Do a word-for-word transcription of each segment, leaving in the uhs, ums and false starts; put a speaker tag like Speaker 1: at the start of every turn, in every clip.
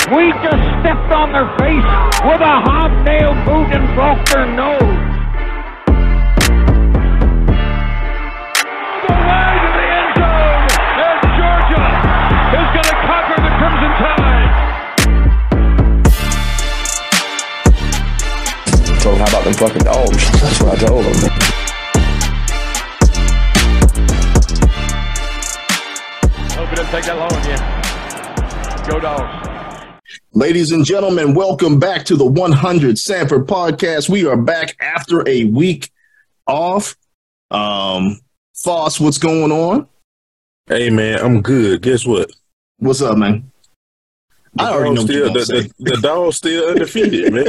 Speaker 1: We just stepped on their face with a hobnail boot and broke their nose. The way to the end zone, and Georgia is going to conquer the Crimson Tide.
Speaker 2: So how about them fucking dogs? That's what I told them.
Speaker 1: Hope it doesn't take that long again. Go Dogs.
Speaker 3: Ladies and gentlemen, welcome back to the one hundred Sanford Podcast. We are back after a week off. Um, Foss, what's going on?
Speaker 4: Hey, man, I'm good. Guess what?
Speaker 3: What's up, man?
Speaker 4: The
Speaker 3: I already know
Speaker 4: still,
Speaker 3: what
Speaker 4: the, the, the dog's still undefeated, man.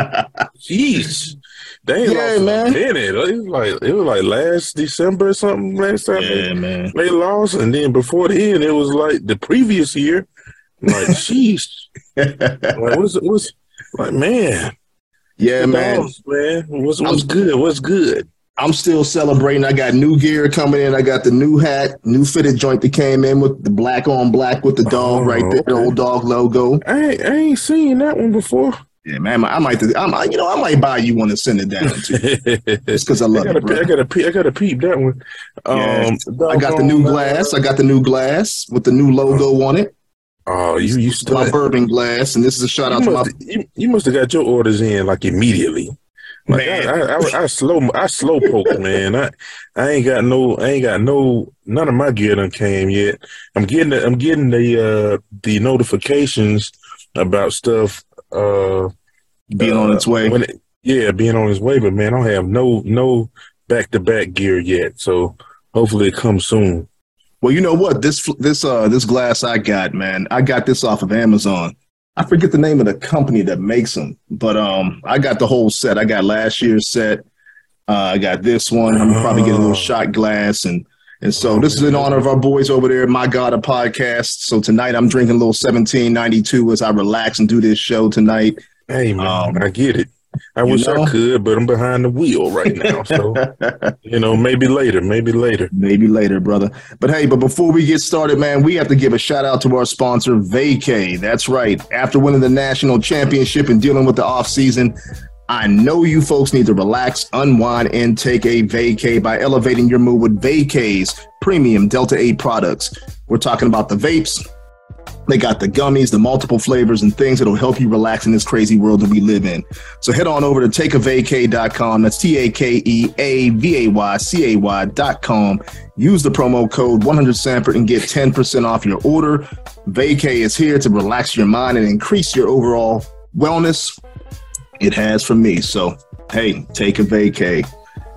Speaker 4: Jeez. They ain't
Speaker 3: Yeah,
Speaker 4: lost
Speaker 3: man.
Speaker 4: a minute. It was like it was like last December or something. Last time
Speaker 3: Yeah,
Speaker 4: they,
Speaker 3: man.
Speaker 4: they lost, and then before then, it was like the previous year. Like, jeez. Like, what's what's like, man?
Speaker 3: Yeah,
Speaker 4: The
Speaker 3: man.
Speaker 4: dogs, man. What's what's good? What's good?
Speaker 3: I'm still celebrating. I got new gear coming in. I got the new hat, new fitted joint that came in with the black on black with the dog
Speaker 4: Oh,
Speaker 3: right there, the
Speaker 4: okay.
Speaker 3: old dog logo.
Speaker 4: I ain't, I ain't seen that one before.
Speaker 3: Yeah, man. I might, I might, you know, I might buy you one and send it down to you. Just because I love
Speaker 4: I gotta,
Speaker 3: it, bro.
Speaker 4: I gotta, peep, I gotta peep that one.
Speaker 3: Yeah.
Speaker 4: Um,
Speaker 3: I got the new glass. I got the new glass with the new logo on it.
Speaker 4: Oh, you you
Speaker 3: It's my bourbon glass, and this is a shout out
Speaker 4: you
Speaker 3: to my.
Speaker 4: must, you, you must have got your orders in like immediately. Like I,
Speaker 3: Man.
Speaker 4: I, I, I slow, I slow poke, man. I, I ain't got no, I ain't got no, none of my gear done came yet. I'm getting, the, I'm getting the, uh, the notifications about stuff, uh,
Speaker 3: Being on its way.
Speaker 4: When it, yeah, being on its way, but man, I don't have no, no back to back gear yet. So hopefully it comes soon.
Speaker 3: Well, you know what? This this uh this glass I got, man. I got this off of Amazon. I forget the name of the company that makes them, but um, I got the whole set. I got last year's set. Uh, I got this one. I'm gonna probably get a little shot glass, and and so this is in honor of our boys over there at My God, a Podcast. So tonight I'm drinking a little seventeen ninety-two as I relax and do this show tonight.
Speaker 4: Hey man,
Speaker 3: Um,
Speaker 4: I get it. I
Speaker 3: you
Speaker 4: wish
Speaker 3: know?
Speaker 4: I could, but I'm behind the wheel right now. So you know, maybe later, maybe later.
Speaker 3: Maybe later, brother. But hey, but before we get started, man, we have to give a shout out to our sponsor, Vacay. That's right. After winning the national championship and dealing with the offseason, I know you folks need to relax, unwind, and take a vacay by elevating your mood with Vacay's premium Delta eight products. We're talking about the vapes. They got the gummies, the multiple flavors, and things that'll help you relax in this crazy world that we live in. So head on over to take a vacay dot com. That's T A K E A V A Y C A Y dot com. Use the promo code one hundred Sanford and get ten percent off your order. Vacay is here to relax your mind and increase your overall wellness. It has for me. So, hey, take a vacay.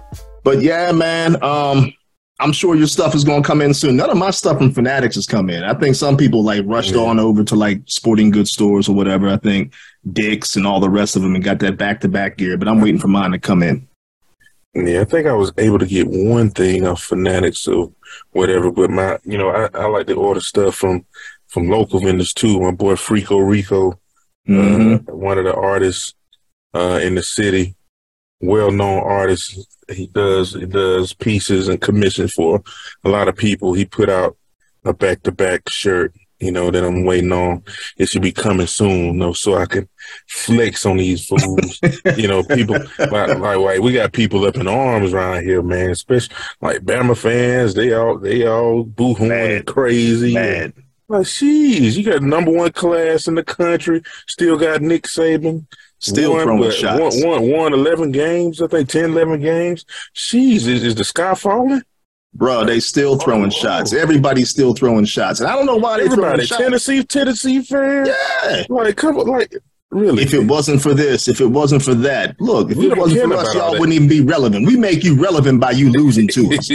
Speaker 3: But yeah, man, um, I'm sure your stuff is going to come in soon. None of my stuff from Fanatics has come in. I think some people like rushed
Speaker 4: Yeah.
Speaker 3: on over to like sporting goods stores or whatever. I think Dick's and all the rest of them and got that back-to-back gear, but I'm waiting for mine to come in.
Speaker 4: Yeah, I think I was able to get one thing off Fanatics or whatever, but my, you know, I, I like to order stuff from from local vendors too. My boy Frico Rico,
Speaker 3: Mm-hmm.
Speaker 4: uh, one of the artists uh, in the city, well-known artist. He does he does pieces and commissions for a lot of people. He put out a back-to-back shirt, you know, that I'm waiting on. It should be coming soon, you know, so I can flex on these fools. You know, people like, like, like we got people up in arms around here, man. Especially like Bama fans. They all they all boo-hooing
Speaker 3: Mad.
Speaker 4: and crazy.
Speaker 3: Man,
Speaker 4: Like, jeez, you got number one class in the country. Still got Nick Saban.
Speaker 3: still
Speaker 4: Won,
Speaker 3: throwing
Speaker 4: but
Speaker 3: shots.
Speaker 4: Won, won, won eleven games, I think ten, eleven games. Jeez, is, is the sky falling?
Speaker 3: Bro, they still throwing
Speaker 4: Oh.
Speaker 3: shots. Everybody's still throwing shots. And I don't know why they throwing
Speaker 4: Everybody,
Speaker 3: shots.
Speaker 4: Tennessee, Tennessee fans.
Speaker 3: Yeah.
Speaker 4: Like, come on, like, really?
Speaker 3: If it wasn't for this, if it wasn't for that, look, if
Speaker 4: We
Speaker 3: it
Speaker 4: don't
Speaker 3: wasn't
Speaker 4: care
Speaker 3: for us,
Speaker 4: about all
Speaker 3: y'all
Speaker 4: that.
Speaker 3: wouldn't even be relevant. We make you relevant by you losing to us.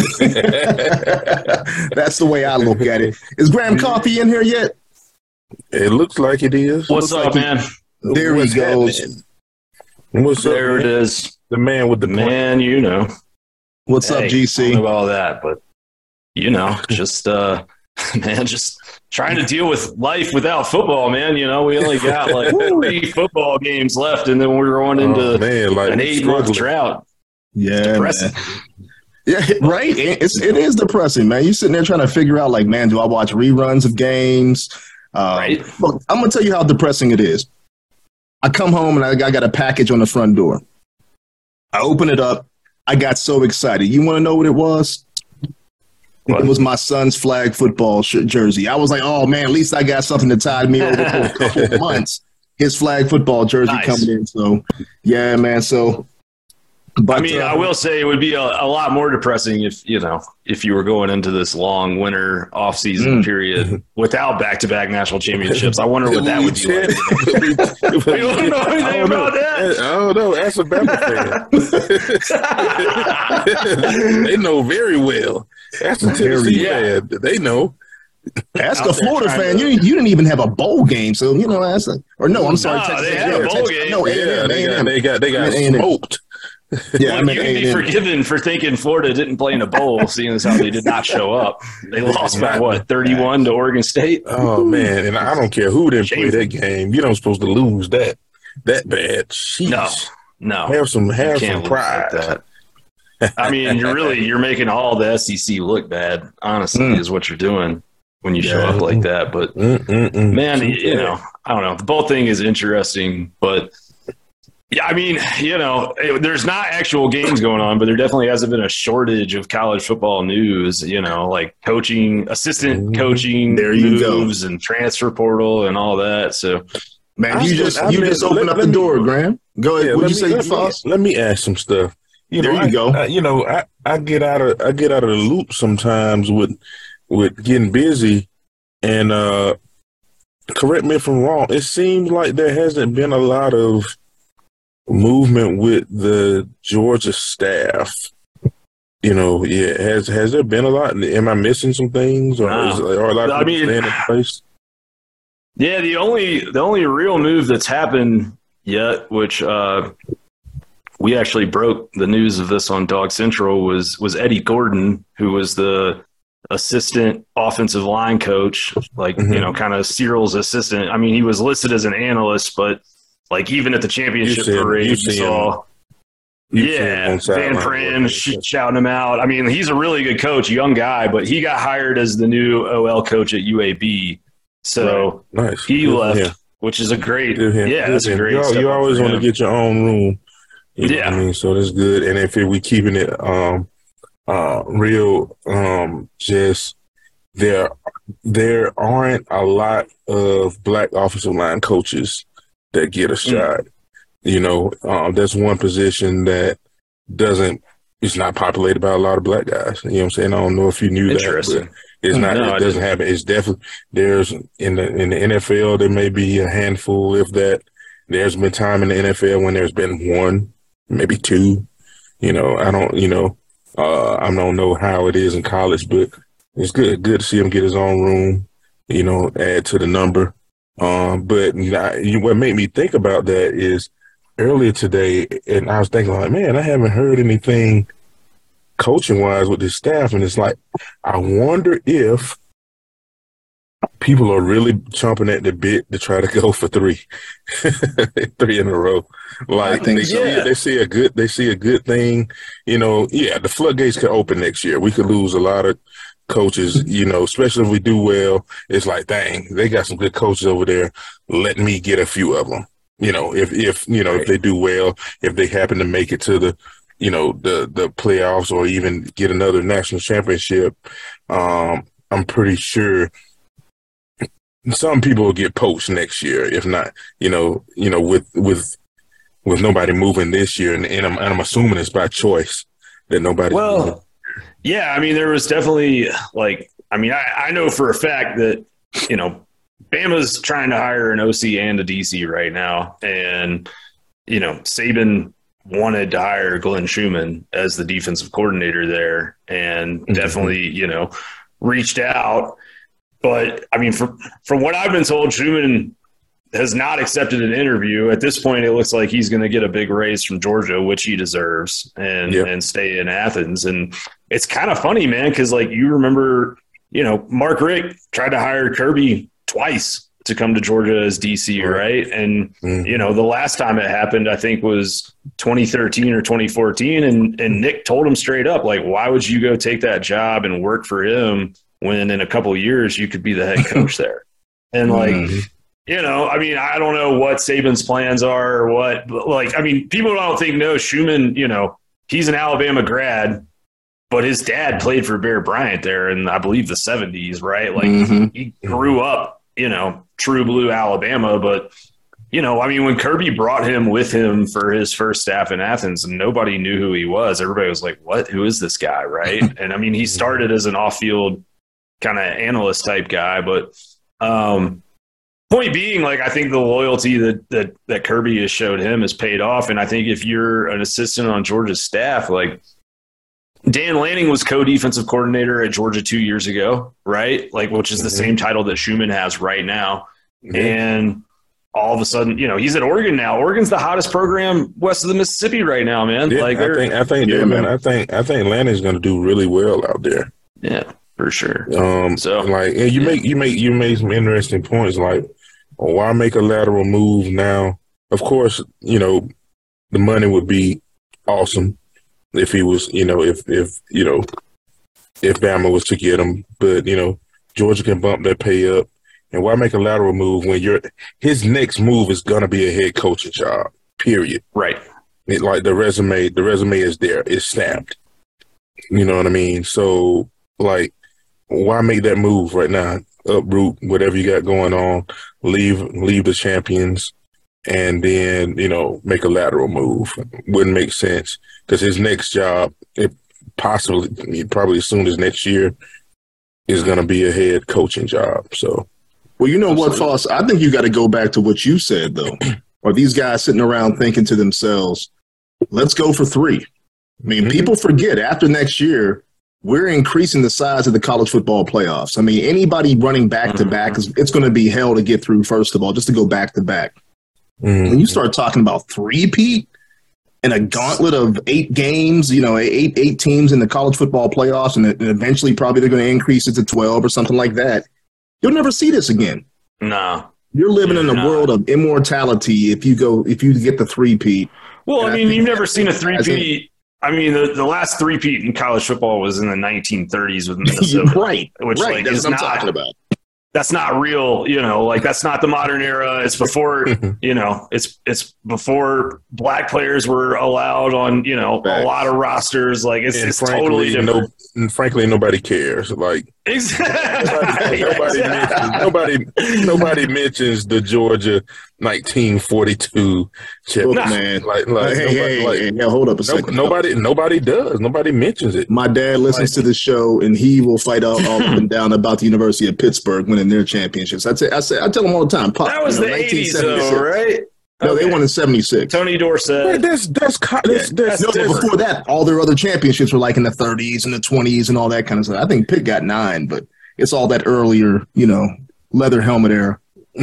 Speaker 3: That's the way I look at it. Is Graham Coffee in here yet?
Speaker 4: It looks like it is.
Speaker 5: What's
Speaker 3: Looks
Speaker 5: up,
Speaker 3: like
Speaker 5: man?
Speaker 3: There he
Speaker 4: What's
Speaker 3: goes.
Speaker 4: happening? What's
Speaker 5: There
Speaker 4: up,
Speaker 5: it
Speaker 4: man?
Speaker 5: is.
Speaker 4: The man with the plan.
Speaker 5: Man, you know.
Speaker 3: What's up,
Speaker 5: Hey,
Speaker 3: G
Speaker 5: I
Speaker 3: C?
Speaker 5: don't know about all that, but you know, just uh man, just trying to deal with life without football, man. You know, we only got like three football games left, and then we're going into
Speaker 4: Oh, man, like
Speaker 5: an
Speaker 4: we
Speaker 5: eight month
Speaker 4: struggling.
Speaker 5: drought.
Speaker 3: Yeah,
Speaker 5: Depressing.
Speaker 3: man. Yeah, right. It's it is depressing, man. You sitting there trying to figure out, like, man, do I watch reruns of games? Um,
Speaker 5: Right.
Speaker 3: Look, I'm gonna tell you how depressing it is. I come home and I, I got a package on the front door. I open it up. I got so excited. You want to know what it was?
Speaker 5: What?
Speaker 3: It was my son's flag football sh- jersey. I was like, oh man, at least I got something to tide me over for a couple of months. His flag football jersey
Speaker 5: Nice.
Speaker 3: coming in. So yeah, man. So but
Speaker 5: I mean,
Speaker 3: uh,
Speaker 5: I will say it would be a, a lot more depressing if, you know, if you were going into this long winter off-season
Speaker 3: Mm.
Speaker 5: period without back-to-back national championships. I wonder what that would be like.
Speaker 4: like.
Speaker 5: You don't know anything about that?
Speaker 4: I don't know. That's a Bama fan. They know very well. That's a Tennessee
Speaker 5: Yeah.
Speaker 4: fan. They know.
Speaker 3: ask
Speaker 5: out
Speaker 3: a
Speaker 5: there
Speaker 3: Florida
Speaker 5: trying
Speaker 3: fan.
Speaker 5: to-
Speaker 3: You you didn't even have a bowl game, so you know that's like, or no, I'm sorry,
Speaker 5: No,
Speaker 3: Texas
Speaker 5: they
Speaker 3: A&M,
Speaker 5: had a bowl
Speaker 3: Texas-
Speaker 5: game.
Speaker 3: No,
Speaker 4: Yeah,
Speaker 3: A and M,
Speaker 4: they got
Speaker 3: A and M.
Speaker 4: they got they got
Speaker 3: I mean, A and M.
Speaker 4: smoked.
Speaker 3: Yeah, I
Speaker 5: Well,
Speaker 3: mean,
Speaker 5: you can be
Speaker 3: A and M.
Speaker 5: forgiven for thinking Florida didn't play in a bowl, seeing as how they did not show up. They lost by what, thirty-one to Oregon State?
Speaker 4: Oh man, and I don't care who didn't play
Speaker 5: Shameful.
Speaker 4: that game. You don't supposed to lose that that bad. Jeez.
Speaker 5: No, no.
Speaker 4: Have some
Speaker 5: You
Speaker 4: have
Speaker 5: can't
Speaker 4: some
Speaker 5: lose
Speaker 4: pride.
Speaker 5: like that. I mean, you're really you're making all the S E C look bad. Honestly,
Speaker 3: Mm.
Speaker 5: is what you're doing when you show
Speaker 4: Yeah.
Speaker 5: up like that. But
Speaker 4: Mm-mm-mm.
Speaker 5: man, you know, I don't know. The bowl thing is interesting, but yeah, I mean, you know, it- there's not actual games going on, but there definitely hasn't been a shortage of college football news. You know, like coaching, assistant
Speaker 4: Mhm.
Speaker 5: coaching
Speaker 3: There you go.
Speaker 5: moves, and transfer portal and all that. So
Speaker 3: Man,
Speaker 4: I
Speaker 3: you
Speaker 4: still-
Speaker 3: just
Speaker 4: I
Speaker 3: you
Speaker 4: mean,
Speaker 3: just opened
Speaker 4: let-
Speaker 3: up
Speaker 4: let
Speaker 3: the
Speaker 4: me-
Speaker 3: door, Graham. Go ahead.
Speaker 4: Yeah,
Speaker 3: What'd
Speaker 4: let
Speaker 3: you
Speaker 4: me-
Speaker 3: say,
Speaker 4: let me-
Speaker 3: Foss?
Speaker 4: Let me ask some stuff. You know,
Speaker 3: There you
Speaker 4: I,
Speaker 3: go.
Speaker 4: I, you know, I, I get out of I get out of the loop sometimes with with getting busy, and uh, correct me if I'm wrong. It seems like there hasn't been a lot of movement with the Georgia staff. You know, yeah, has has there been a lot? Am I missing some things, or
Speaker 5: No.
Speaker 4: is are a lot of
Speaker 5: I
Speaker 4: people
Speaker 5: mean-
Speaker 4: staying in place?
Speaker 5: yeah, the only the only real move that's happened yet, which uh, we actually broke the news of this on Dog Central, was was Eddie Gordon, who was the assistant offensive line coach, like
Speaker 4: Mhm.
Speaker 5: you know, kind of Cyril's assistant. I mean, he was listed as an analyst, but like even at the championship
Speaker 4: You see him-
Speaker 5: parade,
Speaker 4: you
Speaker 5: you
Speaker 4: see him-
Speaker 5: saw.
Speaker 4: You see him
Speaker 5: Yeah,
Speaker 4: on
Speaker 5: Van
Speaker 4: sideline
Speaker 5: Pran
Speaker 4: working.
Speaker 5: sh- shouting him out. I mean, he's a really good coach, young guy, but he got hired as the new O L coach at U A B. So
Speaker 4: Nice.
Speaker 5: he
Speaker 4: Good for
Speaker 5: left,
Speaker 4: him.
Speaker 5: which is a great.
Speaker 4: Good him.
Speaker 5: Yeah,
Speaker 4: Good
Speaker 5: that's a
Speaker 4: him.
Speaker 5: great.
Speaker 4: You,
Speaker 5: step
Speaker 4: you
Speaker 5: up
Speaker 4: always
Speaker 5: for
Speaker 4: want to
Speaker 5: him.
Speaker 4: get your own room. You know
Speaker 5: Yeah.
Speaker 4: what I mean? So that's good. And if we keeping it um uh real, um just there there aren't a lot of black offensive line coaches that get a shot. You know, um that's one position that doesn't it's not populated by a lot of black guys. You know what I'm saying? I don't know if you knew that.
Speaker 5: Interesting.
Speaker 4: But it's not.
Speaker 5: No, I
Speaker 4: it doesn't
Speaker 5: didn't.
Speaker 4: happen. It's definitely there's in the in the N F L there may be a handful, if that. There's been time in the N F L when there's been one, maybe two. You know, I don't. You know, uh, I don't know how it is in college, but it's good. Good to see him get his own room. You know, add to the number. Um, but I, you, what made me think about that is earlier today, and I was thinking like, man, I haven't heard anything coaching wise with this staff, and it's like, I wonder if people are really chomping at the bit to try to go for three, three in a row. Like
Speaker 3: I think
Speaker 4: they,
Speaker 3: so.
Speaker 4: see, they see a good, they see a good thing. You know, yeah, the floodgates could open next year. We could lose a lot of coaches. You know, especially if we do well. It's like, dang, they got some good coaches over there. Let me get a few of them. You know, if if you know if they do well, if they happen to make it to the, you know, the the playoffs or even get another national championship, um, I'm pretty sure some people will get poached next year. If not, you know, you know, with with with nobody moving this year, and, and I'm and I'm assuming it's by choice that nobody.
Speaker 5: Well, yeah, I mean, there was definitely like, I mean, I, I know for a fact that, you know, Bama's trying to hire an O C and a D C right now. And, you know, Saban wanted to hire Glenn Schumann as the defensive coordinator there, and
Speaker 4: Mm-hmm.
Speaker 5: definitely, you know, reached out. But I mean, from, from what I've been told, Schumann has not accepted an interview. At this point, it looks like he's going to get a big raise from Georgia, which he deserves, and
Speaker 4: Yep.
Speaker 5: and stay in Athens. And it's kind of funny, man, because like you remember, you know, Mark Richt tried to hire Kirby twice to come to Georgia as D C, right? And
Speaker 4: Mhm.
Speaker 5: you know, the last time it happened, I think was twenty thirteen or twenty fourteen, and and Nick told him straight up, like, why would you go take that job and work for him when in a couple of years you could be the head coach there? And like,
Speaker 4: Mhm.
Speaker 5: you know, I mean, I don't know what Saban's plans are or what, but like, I mean, people don't think, no, Schumann, you know, he's an Alabama grad, but his dad played for Bear Bryant there in, I believe, the seventies, right? Like,
Speaker 3: Mhm.
Speaker 5: he grew up, you know, true blue Alabama, but, you know, I mean, when Kirby brought him with him for his first staff in Athens, and nobody knew who he was, everybody was like, what? Who is this guy, right? And I mean, he started as an off-field kind of analyst type guy, but um, point being, like, I think the loyalty that, that that Kirby has showed him has paid off. And I think if you're an assistant on Georgia's staff, like, Dan Lanning was co-defensive coordinator at Georgia two years ago, right? Like, which is the
Speaker 4: Mhm.
Speaker 5: same title that Schumann has right now.
Speaker 4: Yeah.
Speaker 5: And all of a sudden, you know, he's at Oregon now. Oregon's the hottest program west of the Mississippi right now, man.
Speaker 4: Yeah,
Speaker 5: like,
Speaker 4: I
Speaker 5: they're,
Speaker 4: think I think
Speaker 3: Yeah,
Speaker 4: yeah, man.
Speaker 3: man.
Speaker 4: I think I think Lanning's going to do really well out there.
Speaker 5: yeah, for sure.
Speaker 4: Um,
Speaker 5: So-
Speaker 4: like, and you
Speaker 5: yeah.
Speaker 4: make you make you made some interesting points. Like, why make a lateral move now? Of course, you know, the money would be awesome if he was, you know, if if you know, if Bama was to get him. But you know, Georgia can bump that pay up. And why make a lateral move when you're his next move is going to be a head coaching job? Period.
Speaker 5: Right.
Speaker 4: It, like the resume, the resume is there. It's stamped. You know what I mean? So, like, why make that move right now? Uproot whatever you got going on, leave leave the champions, and then, you know, make a lateral move. Wouldn't make sense because his next job, it possibly, probably as soon as next year, is going to be a head coaching job. So,
Speaker 3: Well, you know what, Foss? I think you got to go back to what you said, though. Are these guys sitting around thinking to themselves, let's go for three? I mean,
Speaker 4: Mhm.
Speaker 3: people forget after next year, we're increasing the size of the college football playoffs. I mean, anybody running back to back, is it's going to be hell to get through, first of all, just to go back to back.
Speaker 4: mm,
Speaker 3: When you start talking about three-peat and a gauntlet of eight games, you know, eight eight teams in the college football playoffs, and, and eventually probably they're going to increase it to twelve or something like that, you'll never see this again.
Speaker 5: No.
Speaker 3: You're living in a
Speaker 5: No.
Speaker 3: world of immortality if you go if you get the three-peat.
Speaker 5: Well,
Speaker 3: And
Speaker 5: I
Speaker 3: I
Speaker 5: mean,
Speaker 3: think
Speaker 5: you've never
Speaker 3: that's-
Speaker 5: seen a
Speaker 3: I think-
Speaker 5: three-peat. I mean, the, the last three-peat in college football was in the nineteen thirties with Minnesota.
Speaker 3: right,
Speaker 5: Which,
Speaker 3: right.
Speaker 5: like,
Speaker 3: That's
Speaker 5: is
Speaker 3: what I'm
Speaker 5: not-
Speaker 3: talking about.
Speaker 5: That's not real, you know, like, that's not the modern era. It's before, you know, it's it's before black players were allowed on, you know,
Speaker 3: Facts.
Speaker 5: a lot of rosters. Like, it's,
Speaker 4: and
Speaker 5: it's totally
Speaker 4: frankly,
Speaker 5: different.
Speaker 4: no, and frankly, nobody cares. Like,
Speaker 5: Exactly.
Speaker 4: nobody, mentions, nobody, nobody mentions the Georgia nineteen forty-two
Speaker 3: Look,
Speaker 4: championship.
Speaker 3: man.
Speaker 4: Like, like,
Speaker 3: hey,
Speaker 4: nobody,
Speaker 3: hey,
Speaker 4: like,
Speaker 3: hey, now hold up a
Speaker 4: no-
Speaker 3: second.
Speaker 4: nobody, nobody does. Nobody mentions it.
Speaker 3: My dad listens to the show, and he will fight all, all up and down about the University of Pittsburgh winning their championships. I say, I say, I tell him all the time. Pop,
Speaker 5: That was
Speaker 3: you know,
Speaker 5: the eighties, though,
Speaker 3: nineteen seventy-six.
Speaker 5: right?
Speaker 3: No, they
Speaker 5: Okay.
Speaker 3: won in seventy-six.
Speaker 5: Tony
Speaker 4: Wait,
Speaker 5: Dorsett.
Speaker 4: that's that's co- that's, that's
Speaker 3: No, but
Speaker 4: different.
Speaker 3: before that, all their other championships were like in the thirties and the twenties and all that kind of stuff. I think Pitt got nine, but it's all that earlier, you know, leather helmet era.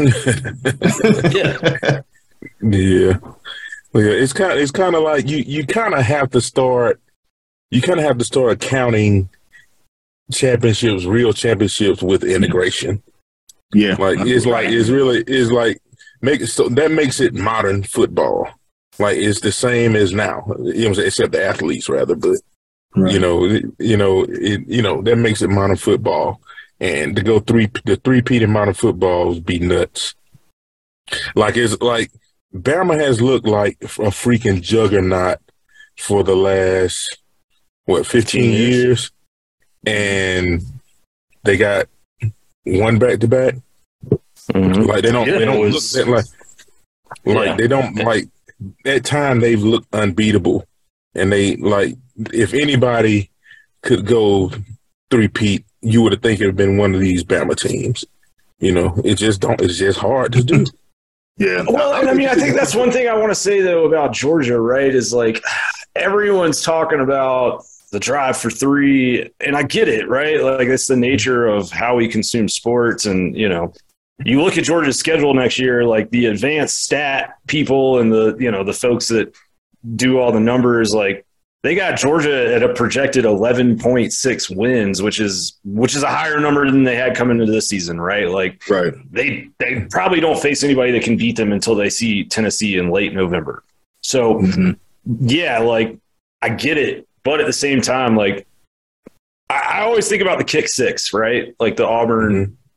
Speaker 5: Yeah.
Speaker 4: Yeah, well, yeah. It's kind. Of, it's kind of like you. You kind of have to start. You kind of have to start counting championships, real championships, with integration.
Speaker 3: Yeah,
Speaker 4: Like it's like it's really it's like make it so that makes it modern football. Like it's the same as now, you know, what I'm saying, except the athletes rather. But
Speaker 3: Right.
Speaker 4: you know, it- you know, it, you know that makes it modern football. And to go three, the three-peat in modern football would be nuts. Like it's like Bama has looked like a freaking juggernaut for the last what fifteen
Speaker 5: years.
Speaker 4: years, and they got one back to back.
Speaker 5: Mhm.
Speaker 4: Like they don't,
Speaker 5: Yeah,
Speaker 4: they
Speaker 5: it
Speaker 4: don't
Speaker 5: was-
Speaker 4: look that like, like
Speaker 5: Yeah.
Speaker 4: they don't like at time they've looked unbeatable, and they like if anybody could go three-peat, you would have think it would have been one of these Bama teams. You know, it just don't. It's just hard to do.
Speaker 3: Yeah.
Speaker 5: Well, and I mean, I think that's one thing I want to say, though, about Georgia, right? Is like everyone's talking about the drive for three, and I get it, right? Like it's the nature of how we consume sports. And, you know, you look at Georgia's schedule next year, like the advanced stat people and the, you know, the folks that do all the numbers, like they got Georgia at a projected eleven point six wins, which is which is a higher number than they had coming into this season, right? Like
Speaker 3: Right.
Speaker 5: they they probably don't face anybody that can beat them until they see Tennessee in late November. So
Speaker 3: Mhm.
Speaker 5: yeah, like I get it, but at the same time, like I, I always think about the kick six, right? Like the Auburn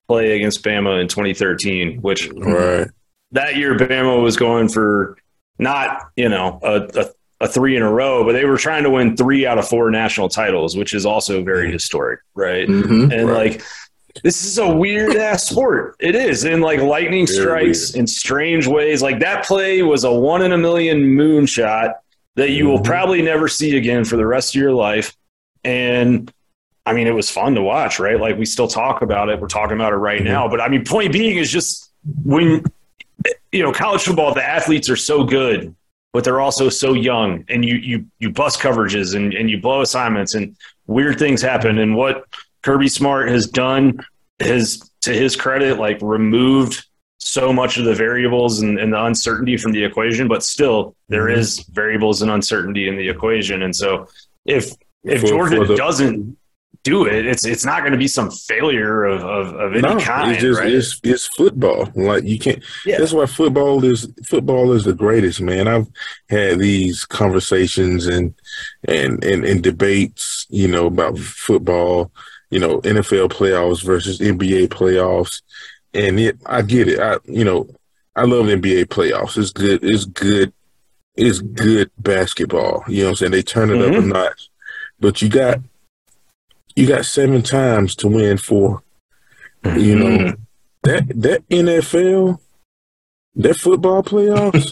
Speaker 5: play against Bama in twenty thirteen, which
Speaker 4: Right.
Speaker 5: that year Bama was going for not, you know, a, a, a three in a row, but they were trying to win three out of four national titles, which is also very historic, right?
Speaker 3: Mhm.
Speaker 5: And
Speaker 4: Right.
Speaker 5: like, this is a weird ass sport. It is. And like lightning
Speaker 4: Very
Speaker 5: strikes
Speaker 4: weird.
Speaker 5: in strange ways. Like that play was a one in a million moonshot that you will
Speaker 4: Mhm.
Speaker 5: probably never see again for the rest of your life. And I mean, it was fun to watch, right? Like we still talk about it. We're talking about it right
Speaker 4: Mhm.
Speaker 5: now. But I mean, point being is just when, you know, college football, the athletes are so good, but they're also so young, and you you you bust coverages and, and you blow assignments and weird things happen. And what Kirby Smart has done has, to his credit, like removed so much of the variables and, and the uncertainty from the equation, but still there
Speaker 4: Mhm.
Speaker 5: is variables and uncertainty in the equation. And so if if
Speaker 4: For-
Speaker 5: Georgia
Speaker 4: for the-
Speaker 5: doesn't do it, it's it's not going to be some failure of, of, of any
Speaker 4: No,
Speaker 5: kind,
Speaker 4: it's just
Speaker 5: right?
Speaker 4: it's it's football. Like you can't.
Speaker 5: Yeah.
Speaker 4: That's why football is football is the greatest, man. I've had these conversations and and and, and debates, you know, about football. You know, N F L playoffs versus N B A playoffs, and it. I get it. I you know, I love N B A playoffs. It's good. It's good. It's good basketball. You know what I'm saying? They turn it up a
Speaker 5: Mhm.
Speaker 4: notch, but you got. You got seven times to win four. You know,
Speaker 5: Mhm.
Speaker 4: that that N F L, that football playoffs,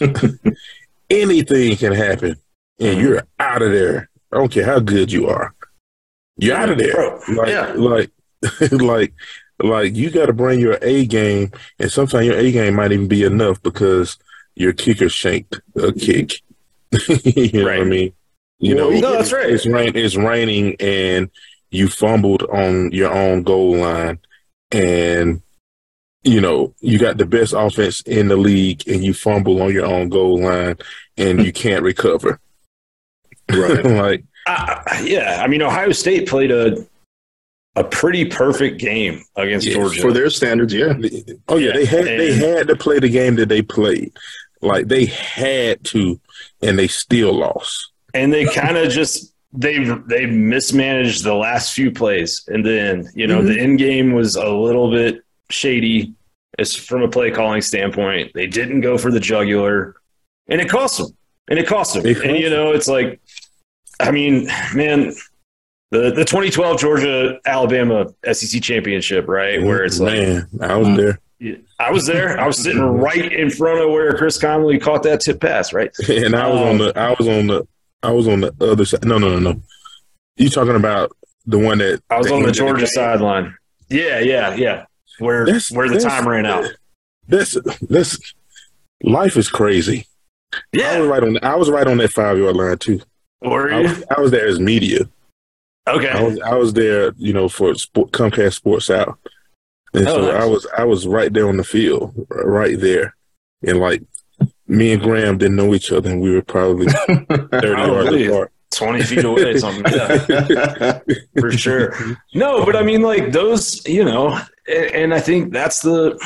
Speaker 4: anything can happen, and
Speaker 5: Mhm.
Speaker 4: you're out of there. I don't care how good you are, you're out of there.
Speaker 5: Bro,
Speaker 4: Like,
Speaker 5: yeah.
Speaker 4: like, like, like you got to bring your A game, and sometimes your A game might even be enough because your kicker shanked a kick. You know
Speaker 5: Right.
Speaker 4: what I mean? You
Speaker 3: Well,
Speaker 4: know,
Speaker 5: no, that's right.
Speaker 4: It's rain. It's raining, and you fumbled on your own goal line, and you know you got the best offense in the league, and you fumble on your own goal line, and you can't recover.
Speaker 3: Right.
Speaker 4: Like,
Speaker 5: Uh, yeah, I mean, Ohio State played a a pretty perfect game against
Speaker 4: Yes,
Speaker 5: Georgia.
Speaker 3: For their standards, yeah.
Speaker 4: oh yeah, they had they
Speaker 5: And-
Speaker 4: had to play the game that they played. Like they had to, and they still lost.
Speaker 5: and they kind of just they they mismanaged the last few plays, and then you know
Speaker 3: Mhm.
Speaker 5: the end game was a little bit shady as from a play calling standpoint. They didn't go for the jugular, and it cost them. And it cost them.
Speaker 4: It cost
Speaker 5: and you know, it's like, I mean, man, the the twenty twelve Georgia Alabama S E C championship, right, where it's like,
Speaker 4: man, I was
Speaker 3: Mm.
Speaker 4: there,
Speaker 5: I was there, I was sitting right in front of where Chris Conley caught that tip pass, right?
Speaker 4: and I was on the I was on the I was on the other side. No, no, no, no. You talking about the one that
Speaker 5: I was
Speaker 4: that
Speaker 5: on the
Speaker 4: ended
Speaker 5: Georgia
Speaker 4: game?
Speaker 5: sideline. Yeah, yeah, yeah. Where
Speaker 4: That's-
Speaker 5: where the
Speaker 4: that's-
Speaker 5: time ran out.
Speaker 4: That's that's life is crazy. I was
Speaker 5: Yeah.
Speaker 4: right on. I was right on that five yard line too.
Speaker 5: Were
Speaker 4: I
Speaker 5: you?
Speaker 4: was, I was there as media. I
Speaker 5: Okay.
Speaker 4: was I was there, you know, for sport, Comcast Sports South, and
Speaker 5: Oh,
Speaker 4: so
Speaker 5: nice.
Speaker 4: I was I was right there on the field, right there, and like me and Graham didn't know each other, and we were probably thirty yards
Speaker 5: Probably.
Speaker 4: apart.
Speaker 5: twenty feet away, something. Yeah, for sure. No, but I mean, like those, you know, and, and I think that's the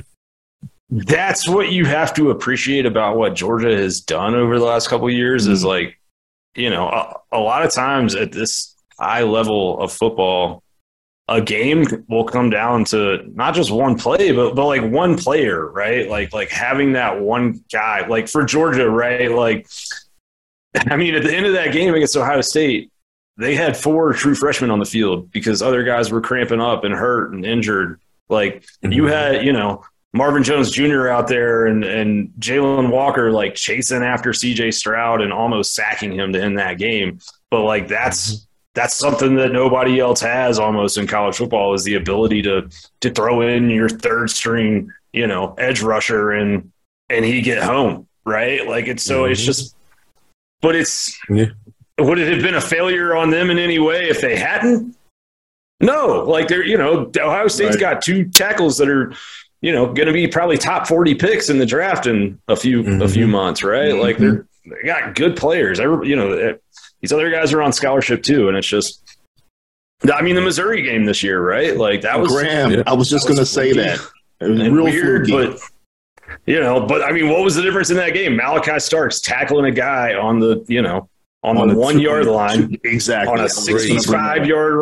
Speaker 5: that's what you have to appreciate about what Georgia has done over the last couple of years is like, you know, a, a lot of times at this high level of football, a game will come down to not just one play, but but like one player, right? Like like having that one guy, like for Georgia, right? Like, I mean, at the end of that game against Ohio State, they had four true freshmen on the field because other guys were cramping up and hurt and injured. Like you had, you know, Marvin Jones Junior out there and, and Jalen Walker like chasing after C J Stroud and almost sacking him to end that game. But like that's that's something that nobody else has almost in college football is the ability to to throw in your third string, you know, edge rusher and and he get home, right? Like it's so it's just but it's
Speaker 4: Yeah.
Speaker 5: would it have been a failure on them in any way if they hadn't? No, like they're, you know, Ohio State's
Speaker 3: Right.
Speaker 5: got two tackles that are, you know, going to be probably top forty picks in the draft in a few
Speaker 4: Mhm.
Speaker 5: a few months, right? Like they're they got good players. Every, you know, eh, these other guys are on scholarship too, and it's just, I mean, the Missouri game this year, right? Like that was
Speaker 3: Graham,
Speaker 4: yeah.
Speaker 3: I was just
Speaker 5: that was
Speaker 3: going to say
Speaker 5: fluky
Speaker 3: that. It was
Speaker 5: and
Speaker 3: real
Speaker 5: weird,
Speaker 3: fluky.
Speaker 5: but you know, but I mean, what was the difference in that game? Malachi Starks tackling a guy on the, you know, on,
Speaker 3: On
Speaker 5: the,
Speaker 3: the
Speaker 5: one
Speaker 3: two-
Speaker 5: yard line
Speaker 3: Exactly.
Speaker 5: on a sixty-five yard run.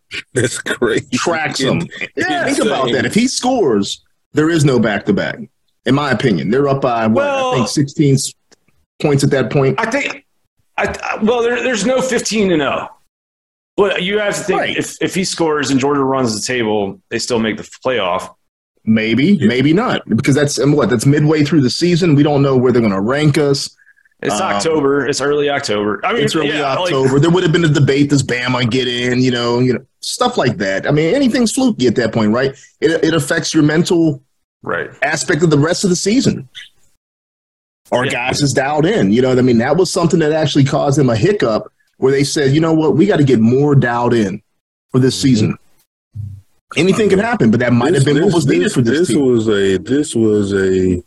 Speaker 4: That's crazy.
Speaker 3: Tracks him.
Speaker 5: Yeah,
Speaker 3: think about that. If he scores, there is no back to back. In my opinion, they're up by what,
Speaker 5: Well,
Speaker 3: I think sixteen points at that point.
Speaker 5: I think, I, I well, there, there's no fifteen and oh. Well, you have to think
Speaker 3: Right.
Speaker 5: if, if he scores and Georgia runs the table, they still make the playoff.
Speaker 3: Maybe, maybe not, because that's and what that's midway through the season. We don't know where they're going to rank us.
Speaker 5: It's
Speaker 3: Um,
Speaker 5: October. It's early October. I mean,
Speaker 3: It's early
Speaker 5: yeah, like-
Speaker 3: October. There would have been a debate: does Bama get in? You know, you know, stuff like that. I mean, anything's fluky at that point, right? It it affects your mental
Speaker 5: right.
Speaker 3: aspect of the rest of the season. Our
Speaker 5: Yeah.
Speaker 3: guys is dialed in. You know what I mean? That was something that actually caused them a hiccup where they said, you know what, we got to get more dialed in for this season. Anything can happen, but that might have been what was needed for this,
Speaker 4: This
Speaker 3: team.
Speaker 4: was a. This was a.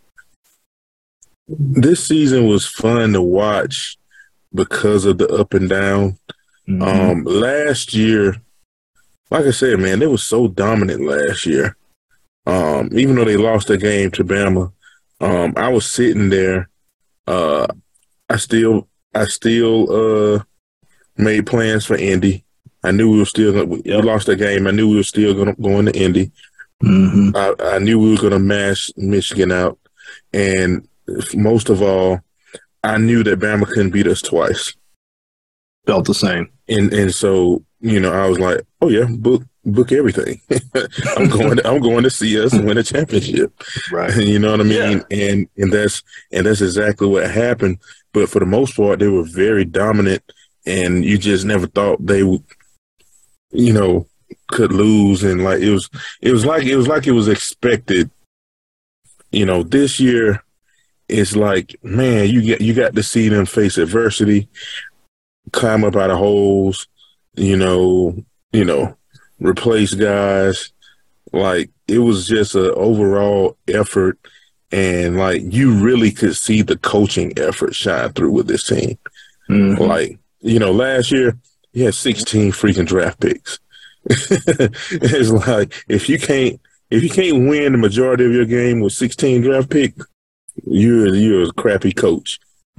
Speaker 4: This season was fun to watch because of the up and down.
Speaker 3: Mhm.
Speaker 4: Um, last year, like I said, man, they were so dominant last year. Um, even though they lost the game to Bama, um, I was sitting there. Uh, I still, I still uh, made plans for Indy. I knew we were still gonna, we
Speaker 5: Yep.
Speaker 4: lost the game. I knew we were still going to go into Indy.
Speaker 3: Mhm.
Speaker 4: I, I knew we were going to mash Michigan out, and most of all, I knew that Bama couldn't beat us twice.
Speaker 3: Felt the same.
Speaker 4: And and so, you know, I was like, oh yeah, book book everything. I'm going to, I'm going to see us win a championship.
Speaker 3: Right.
Speaker 4: You know what I mean? And and that's and that's exactly what happened. But for the most part, they were very dominant, and you just never thought they would, you know, could lose. And like it was it was like it was like it was expected. You know, this year it's like, man, you get you got to see them face adversity, climb up out of holes, you know, you know, replace guys. Like it was just an overall effort, and like you really could see the coaching effort shine through with this team.
Speaker 3: Mhm.
Speaker 4: Like, you know, last year he had sixteen freaking draft picks. It's like if you can't if you can't win the majority of your game with sixteen draft picks, you're you're a crappy coach.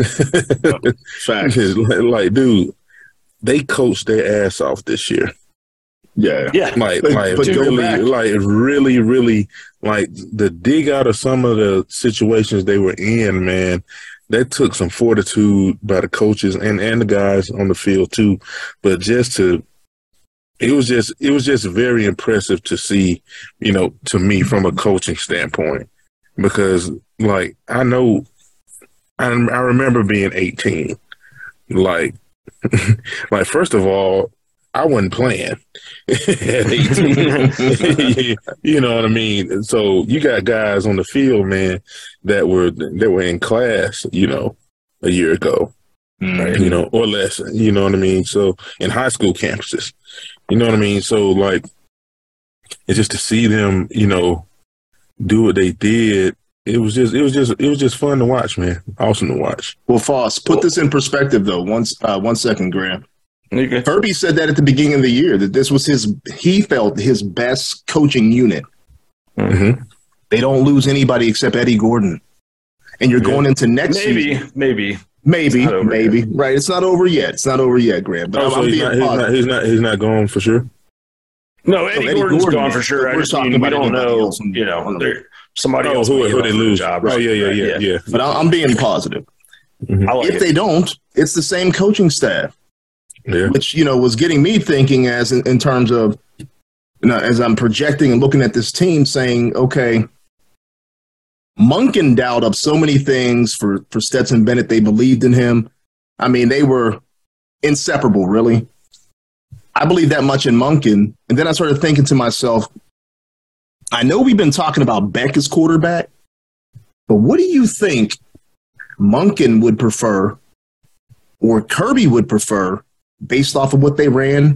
Speaker 3: Facts.
Speaker 4: It's like, like, dude, they coached their ass off this year.
Speaker 3: Yeah.
Speaker 5: Yeah.
Speaker 4: Like,
Speaker 3: But-
Speaker 4: like
Speaker 3: but go
Speaker 4: really,
Speaker 3: back.
Speaker 4: like really, really, like the dig out of some of the situations they were in, man. That took some fortitude by the coaches and and the guys on the field too. But just to, it was just it was just very impressive to see, you know, to me from a coaching standpoint, because like I know, I I remember being eighteen, like. Like, first of all, I wasn't playing at eighteen. You know what I mean? So you got guys on the field, man, that were that were in class, you know, a year ago,
Speaker 3: Mhm.
Speaker 4: you know, or less. You know what I mean? So in high school campuses, you know what I mean? So like, it's just to see them, you know, do what they did. It was just, it was just, it was just fun to watch, man. Awesome to watch.
Speaker 3: Well, Foss, put this in perspective, though. Once, uh, one second, Graham.
Speaker 5: Okay.
Speaker 3: Kirby said that at the beginning of the year that this was his. He felt his best coaching unit.
Speaker 4: Mm-hmm.
Speaker 3: They don't lose anybody except Eddie Gordon, and you're
Speaker 4: Yeah.
Speaker 3: going into next
Speaker 5: Maybe,
Speaker 3: season.
Speaker 5: maybe.
Speaker 3: Maybe,
Speaker 5: It's not over
Speaker 3: maybe, right? It's not over yet. It's not over yet, Graham. But
Speaker 4: Oh,
Speaker 3: I'm,
Speaker 4: so
Speaker 3: I'm
Speaker 4: he's
Speaker 3: being
Speaker 4: not, he's
Speaker 3: positive.
Speaker 4: not, he's not, he's not going for sure.
Speaker 5: No, Eddie,
Speaker 3: Eddie
Speaker 5: Gordon's
Speaker 3: Gordon,
Speaker 5: gone for
Speaker 3: yeah.
Speaker 5: sure. I
Speaker 3: We're
Speaker 5: just
Speaker 3: talking
Speaker 5: mean we
Speaker 3: about
Speaker 5: don't
Speaker 3: anybody
Speaker 5: know.
Speaker 3: else on-
Speaker 5: You know,
Speaker 3: on the-
Speaker 5: there somebody
Speaker 4: Oh,
Speaker 5: else.
Speaker 4: who,
Speaker 5: might
Speaker 4: who
Speaker 5: get
Speaker 4: they
Speaker 5: offered a
Speaker 4: lose?
Speaker 5: job or
Speaker 4: Oh, yeah, yeah,
Speaker 5: something,
Speaker 4: yeah,
Speaker 5: right?
Speaker 4: yeah.
Speaker 3: But I- I'm being positive.
Speaker 5: I like
Speaker 3: If
Speaker 5: it.
Speaker 3: they don't, it's the same coaching staff,
Speaker 4: Yeah.
Speaker 3: which you know was getting me thinking as in, in terms of, you know, as I'm projecting and looking at this team, saying, okay, Monken dialed up so many things for for Stetson Bennett. They believed in him. I mean, they were inseparable, really. I believe that much in Monken. And then I started thinking to myself, I know we've been talking about Beck as quarterback, but what do you think Monken would prefer or Kirby would prefer based off of what they ran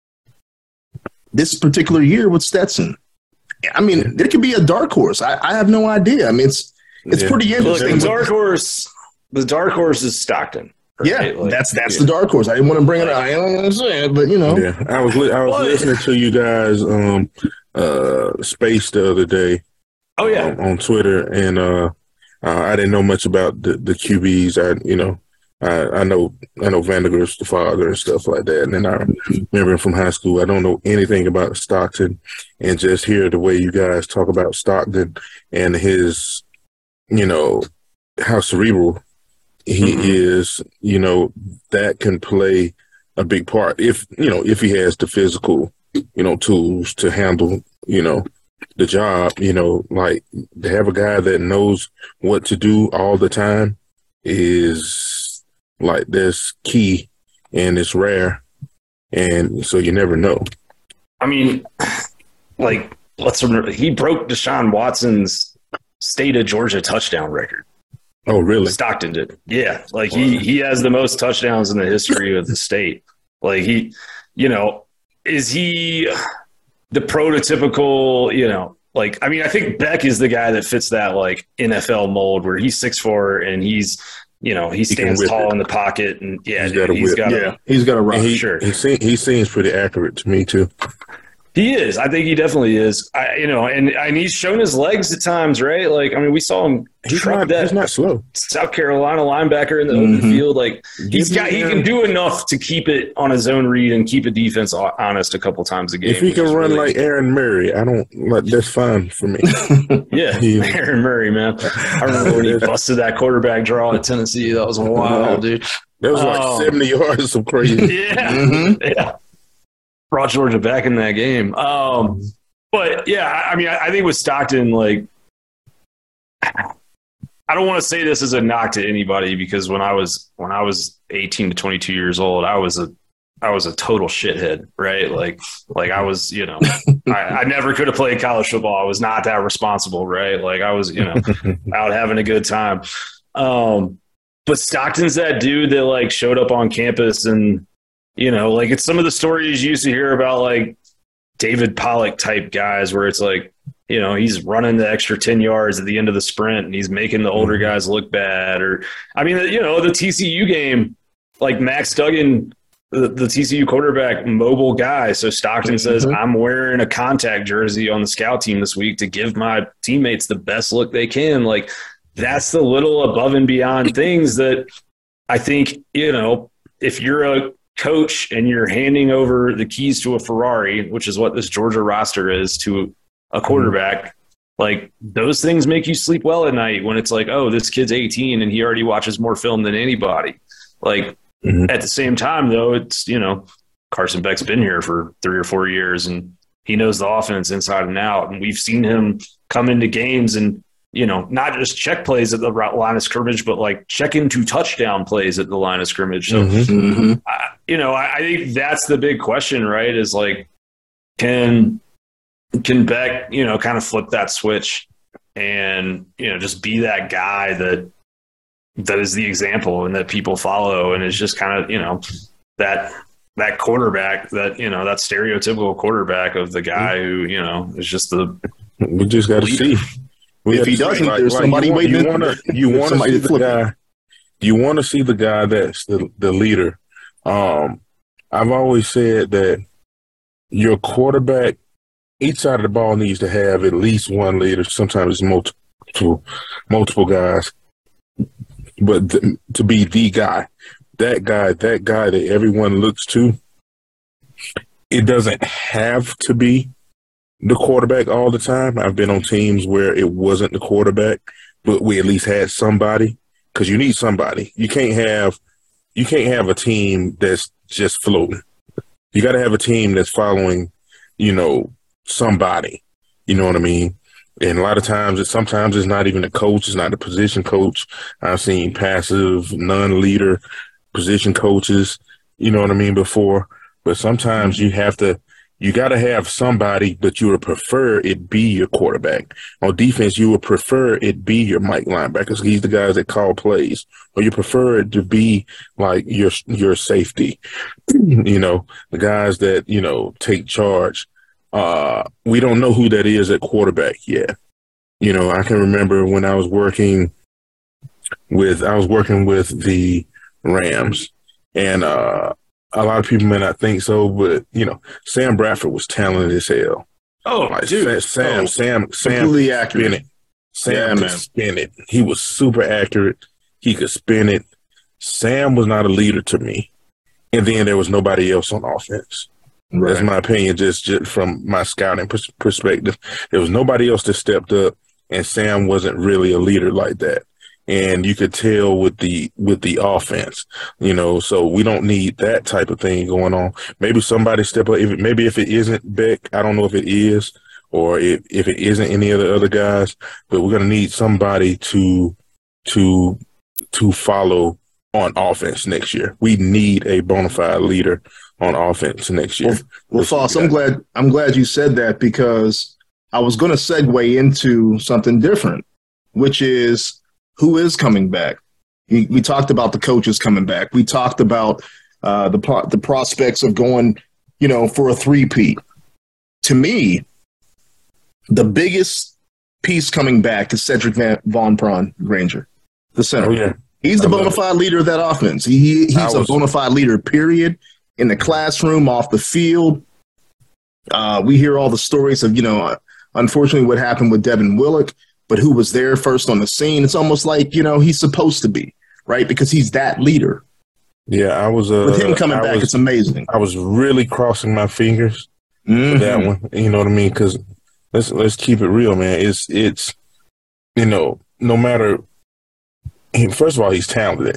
Speaker 3: this particular year with Stetson? I mean, there could be a dark horse. I, I have no idea. I mean, it's it's
Speaker 4: Yeah.
Speaker 3: pretty
Speaker 5: Look,
Speaker 3: interesting.
Speaker 5: the dark horse. The dark horse is Stockton. right?
Speaker 3: Yeah,
Speaker 5: Like,
Speaker 3: that's that's
Speaker 5: yeah.
Speaker 3: the dark horse. I didn't want to bring it up. I don't want to say it, but you know,
Speaker 4: Yeah, I was li- I was
Speaker 5: Well,
Speaker 4: listening to you guys um uh space the other day.
Speaker 5: Oh yeah.
Speaker 4: um, on Twitter, and uh, uh I didn't know much about the the Q Bs. I you know I, I know I know Vandergrift's the father and stuff like that. And then I remember him from high school. I don't know anything about Stockton, and just hear the way you guys talk about Stockton and his, you know, how cerebral he mm-hmm. is, you know, that can play a big part if, you know, if he has the physical, you know, tools to handle, you know, the job, you know, like to have a guy that knows what to do all the time is like that's key, and it's rare. And so you never know.
Speaker 5: I mean, like, let's remember, he broke Deshaun Watson's state of Georgia touchdown record.
Speaker 4: Oh, really?
Speaker 5: Stockton did. Yeah. Like he, he has the most touchdowns in the history of the state. Like he, you know, is he the prototypical, you know, like, I mean, I think Beck is the guy that fits that like N F L mold where he's six foot four and he's, you know, he stands he tall it. in the pocket and yeah,
Speaker 3: he's
Speaker 5: dude,
Speaker 3: got a
Speaker 5: he's got
Speaker 3: yeah, a, he's got a run.
Speaker 4: He,
Speaker 5: sure.
Speaker 4: He, seems, he seems pretty accurate to me too.
Speaker 5: He is. I think he definitely is. I, you know, and and he's shown his legs at times, right? Like, I mean, we saw him.
Speaker 4: He's not.
Speaker 5: That
Speaker 4: he's not slow.
Speaker 5: South Carolina linebacker in the
Speaker 3: mm-hmm.
Speaker 5: open field, like he's got. He can do enough to keep it on his own read and keep a defense honest a couple times a game.
Speaker 4: If he can run
Speaker 5: really,
Speaker 4: like Aaron Murray, I don't. Like, that's fine for me.
Speaker 5: Yeah, he, Aaron Murray, man. I remember when he busted that quarterback draw at Tennessee. That was wild, dude.
Speaker 4: That was like um, seventy yards, some crazy.
Speaker 5: Yeah, mm-hmm. yeah. Brought Georgia back in that game. Um, but yeah, I mean, I, I think with Stockton, like, I don't want to say this as a knock to anybody because when I was when I was eighteen to twenty-two years old, I was a I was a total shithead, right? Like, like I was, you know, I, I never could have played college football. I was not that responsible, right? Like I was, you know, out having a good time. Um, but Stockton's that dude that like showed up on campus and. You know, like it's some of the stories you used to hear about like David Pollock type guys where it's like, you know, he's running the extra ten yards at the end of the sprint and he's making the older guys look bad. Or, I mean, you know, the T C U game, like Max Duggan, the, the T C U quarterback, mobile guy. So Stockton says, mm-hmm. I'm wearing a contact jersey on the scout team this week to give my teammates the best look they can. Like that's the little above and beyond things that I think, you know, if you're a coach and you're handing over the keys to a Ferrari, which is what this Georgia roster is to a quarterback, mm-hmm. like those things make you sleep well at night when it's like, oh, this kid's eighteen and he already watches more film than anybody. Like mm-hmm. at the same time though, it's, you know, Carson Beck's been here for three or four years and he knows the offense inside and out. And we've seen him come into games and, you know, not just check plays at the line of scrimmage, but like check into touchdown plays at the line of scrimmage. So,
Speaker 3: mm-hmm.
Speaker 5: I, you know, I, I think that's the big question, right? Is like, can can Beck, you know, kind of flip that switch and, you know, just be that guy that that is the example and that people follow and is just kind of, you know, that that quarterback that, you know, that stereotypical quarterback of the guy who, you know, is just the
Speaker 4: we just got to see. We
Speaker 3: if he doesn't,
Speaker 4: like,
Speaker 3: there's
Speaker 4: like
Speaker 3: somebody
Speaker 4: you want,
Speaker 3: waiting.
Speaker 4: You want to you want to see the guy. You want to see the guy that's the the leader. Um, I've always said that your quarterback, each side of the ball needs to have at least one leader. Sometimes it's multiple multiple guys, but the, to be the guy, that guy, that guy that everyone looks to. It doesn't have to be the quarterback all the time. I've been on teams where it wasn't the quarterback, but we at least had somebody because you need somebody. You can't have you can't have a team that's just floating. You got to have a team that's following, you know, somebody. You know what I mean? And a lot of times, it sometimes it's not even a coach. It's not a position coach. I've seen passive, non-leader position coaches. You know what I mean? Before, but sometimes you have to. You got to have somebody, but you would prefer it be your quarterback. On defense, you would prefer it be your Mike linebackers. He's the guys that call plays. Or you prefer it to be like your your safety, you know, the guys that, you know, take charge. Uh, we don't know who that is at quarterback yet. You know, I can remember when I was working with, I was working with the Rams and, uh, a lot of people may not think so, but, you know, Sam Bradford was talented as hell.
Speaker 5: Oh,
Speaker 4: like,
Speaker 5: dude.
Speaker 4: Sam,
Speaker 3: oh,
Speaker 4: Sam, Sam,
Speaker 3: completely
Speaker 4: Sam
Speaker 3: accurate.
Speaker 4: It. Sam
Speaker 3: yeah,
Speaker 4: could
Speaker 3: man.
Speaker 4: spin it. He was super accurate. He could spin it. Sam was not a leader to me. And then there was nobody else on offense. Right. That's my opinion, just, just from my scouting pers- perspective. There was nobody else that stepped up, and Sam wasn't really a leader like that. And you could tell with the with the offense, you know, so we don't need that type of thing going on. Maybe somebody step up. If it, maybe if it isn't Beck, I don't know if it is, or if, if it isn't any of the other guys, but we're going to need somebody to to to follow on offense next year. We need a bona fide leader on offense next year.
Speaker 3: Well, well Foss, I'm glad I'm glad you said that, because I was going to segue into something different, which is who is coming back. We, we talked about the coaches coming back. We talked about uh, the the prospects of going, you know, for a three-peat. To me, the biggest piece coming back is Cedric Van, Von Pron Granger, the center.
Speaker 4: Oh, yeah.
Speaker 3: He's the bona fide leader of that offense. He, he's was, a bona fide leader, period, in the classroom, off the field. Uh, we hear all the stories of, you know, unfortunately what happened with Devin Willock, but who was there first on the scene. It's almost like, you know, he's supposed to be, right? Because he's that leader.
Speaker 4: Yeah, I was uh,
Speaker 3: with him coming
Speaker 4: I
Speaker 3: back.
Speaker 4: Was,
Speaker 3: it's amazing.
Speaker 4: I was really crossing my fingers mm-hmm. for that one. You know what I mean? Because let's let's keep it real, man. It's it's you know, no matter. First of all, he's talented.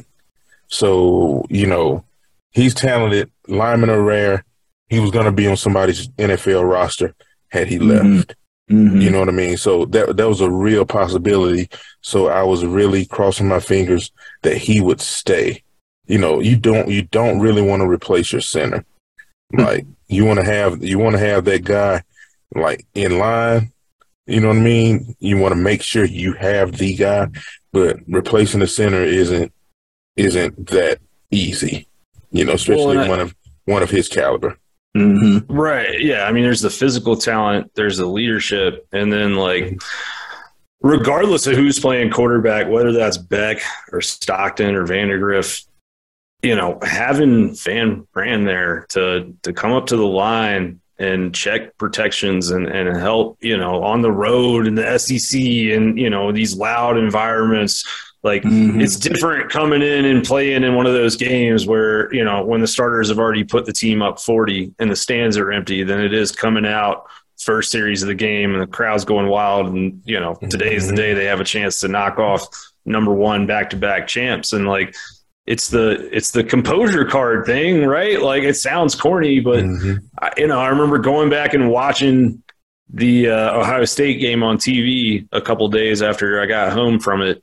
Speaker 4: So you know, he's talented. Linemen are rare. He was going to be on somebody's N F L roster had he
Speaker 3: mm-hmm.
Speaker 4: left. Mm-hmm. You know what I mean? So that that was a real possibility. So I was really crossing my fingers that he would stay. You know, you don't you don't really want to replace your center. Like you want to have you want to have that guy like in line. You know what I mean? You want to make sure you have the guy, but replacing the center isn't isn't that easy. You know, especially well, one I- of one of his caliber.
Speaker 5: Mm-hmm. Right. Yeah. I mean, there's the physical talent, there's the leadership, and then like, regardless of who's playing quarterback, whether that's Beck or Stockton or Vandegrift, you know, having Van Pran there to to come up to the line and check protections and, and help, you know, on the road in the S E C and, you know, these loud environments. Like mm-hmm. it's different coming in and playing in one of those games where, you know, when the starters have already put the team up forty and the stands are empty, than it is coming out first series of the game and the crowd's going wild. And, you know, today's mm-hmm. the day they have a chance to knock off number one back-to-back champs. And like, it's the, it's the composure card thing, right? Like it sounds corny, but mm-hmm. I, you know, I remember going back and watching the uh, Ohio State game on T V a couple days after I got home from it.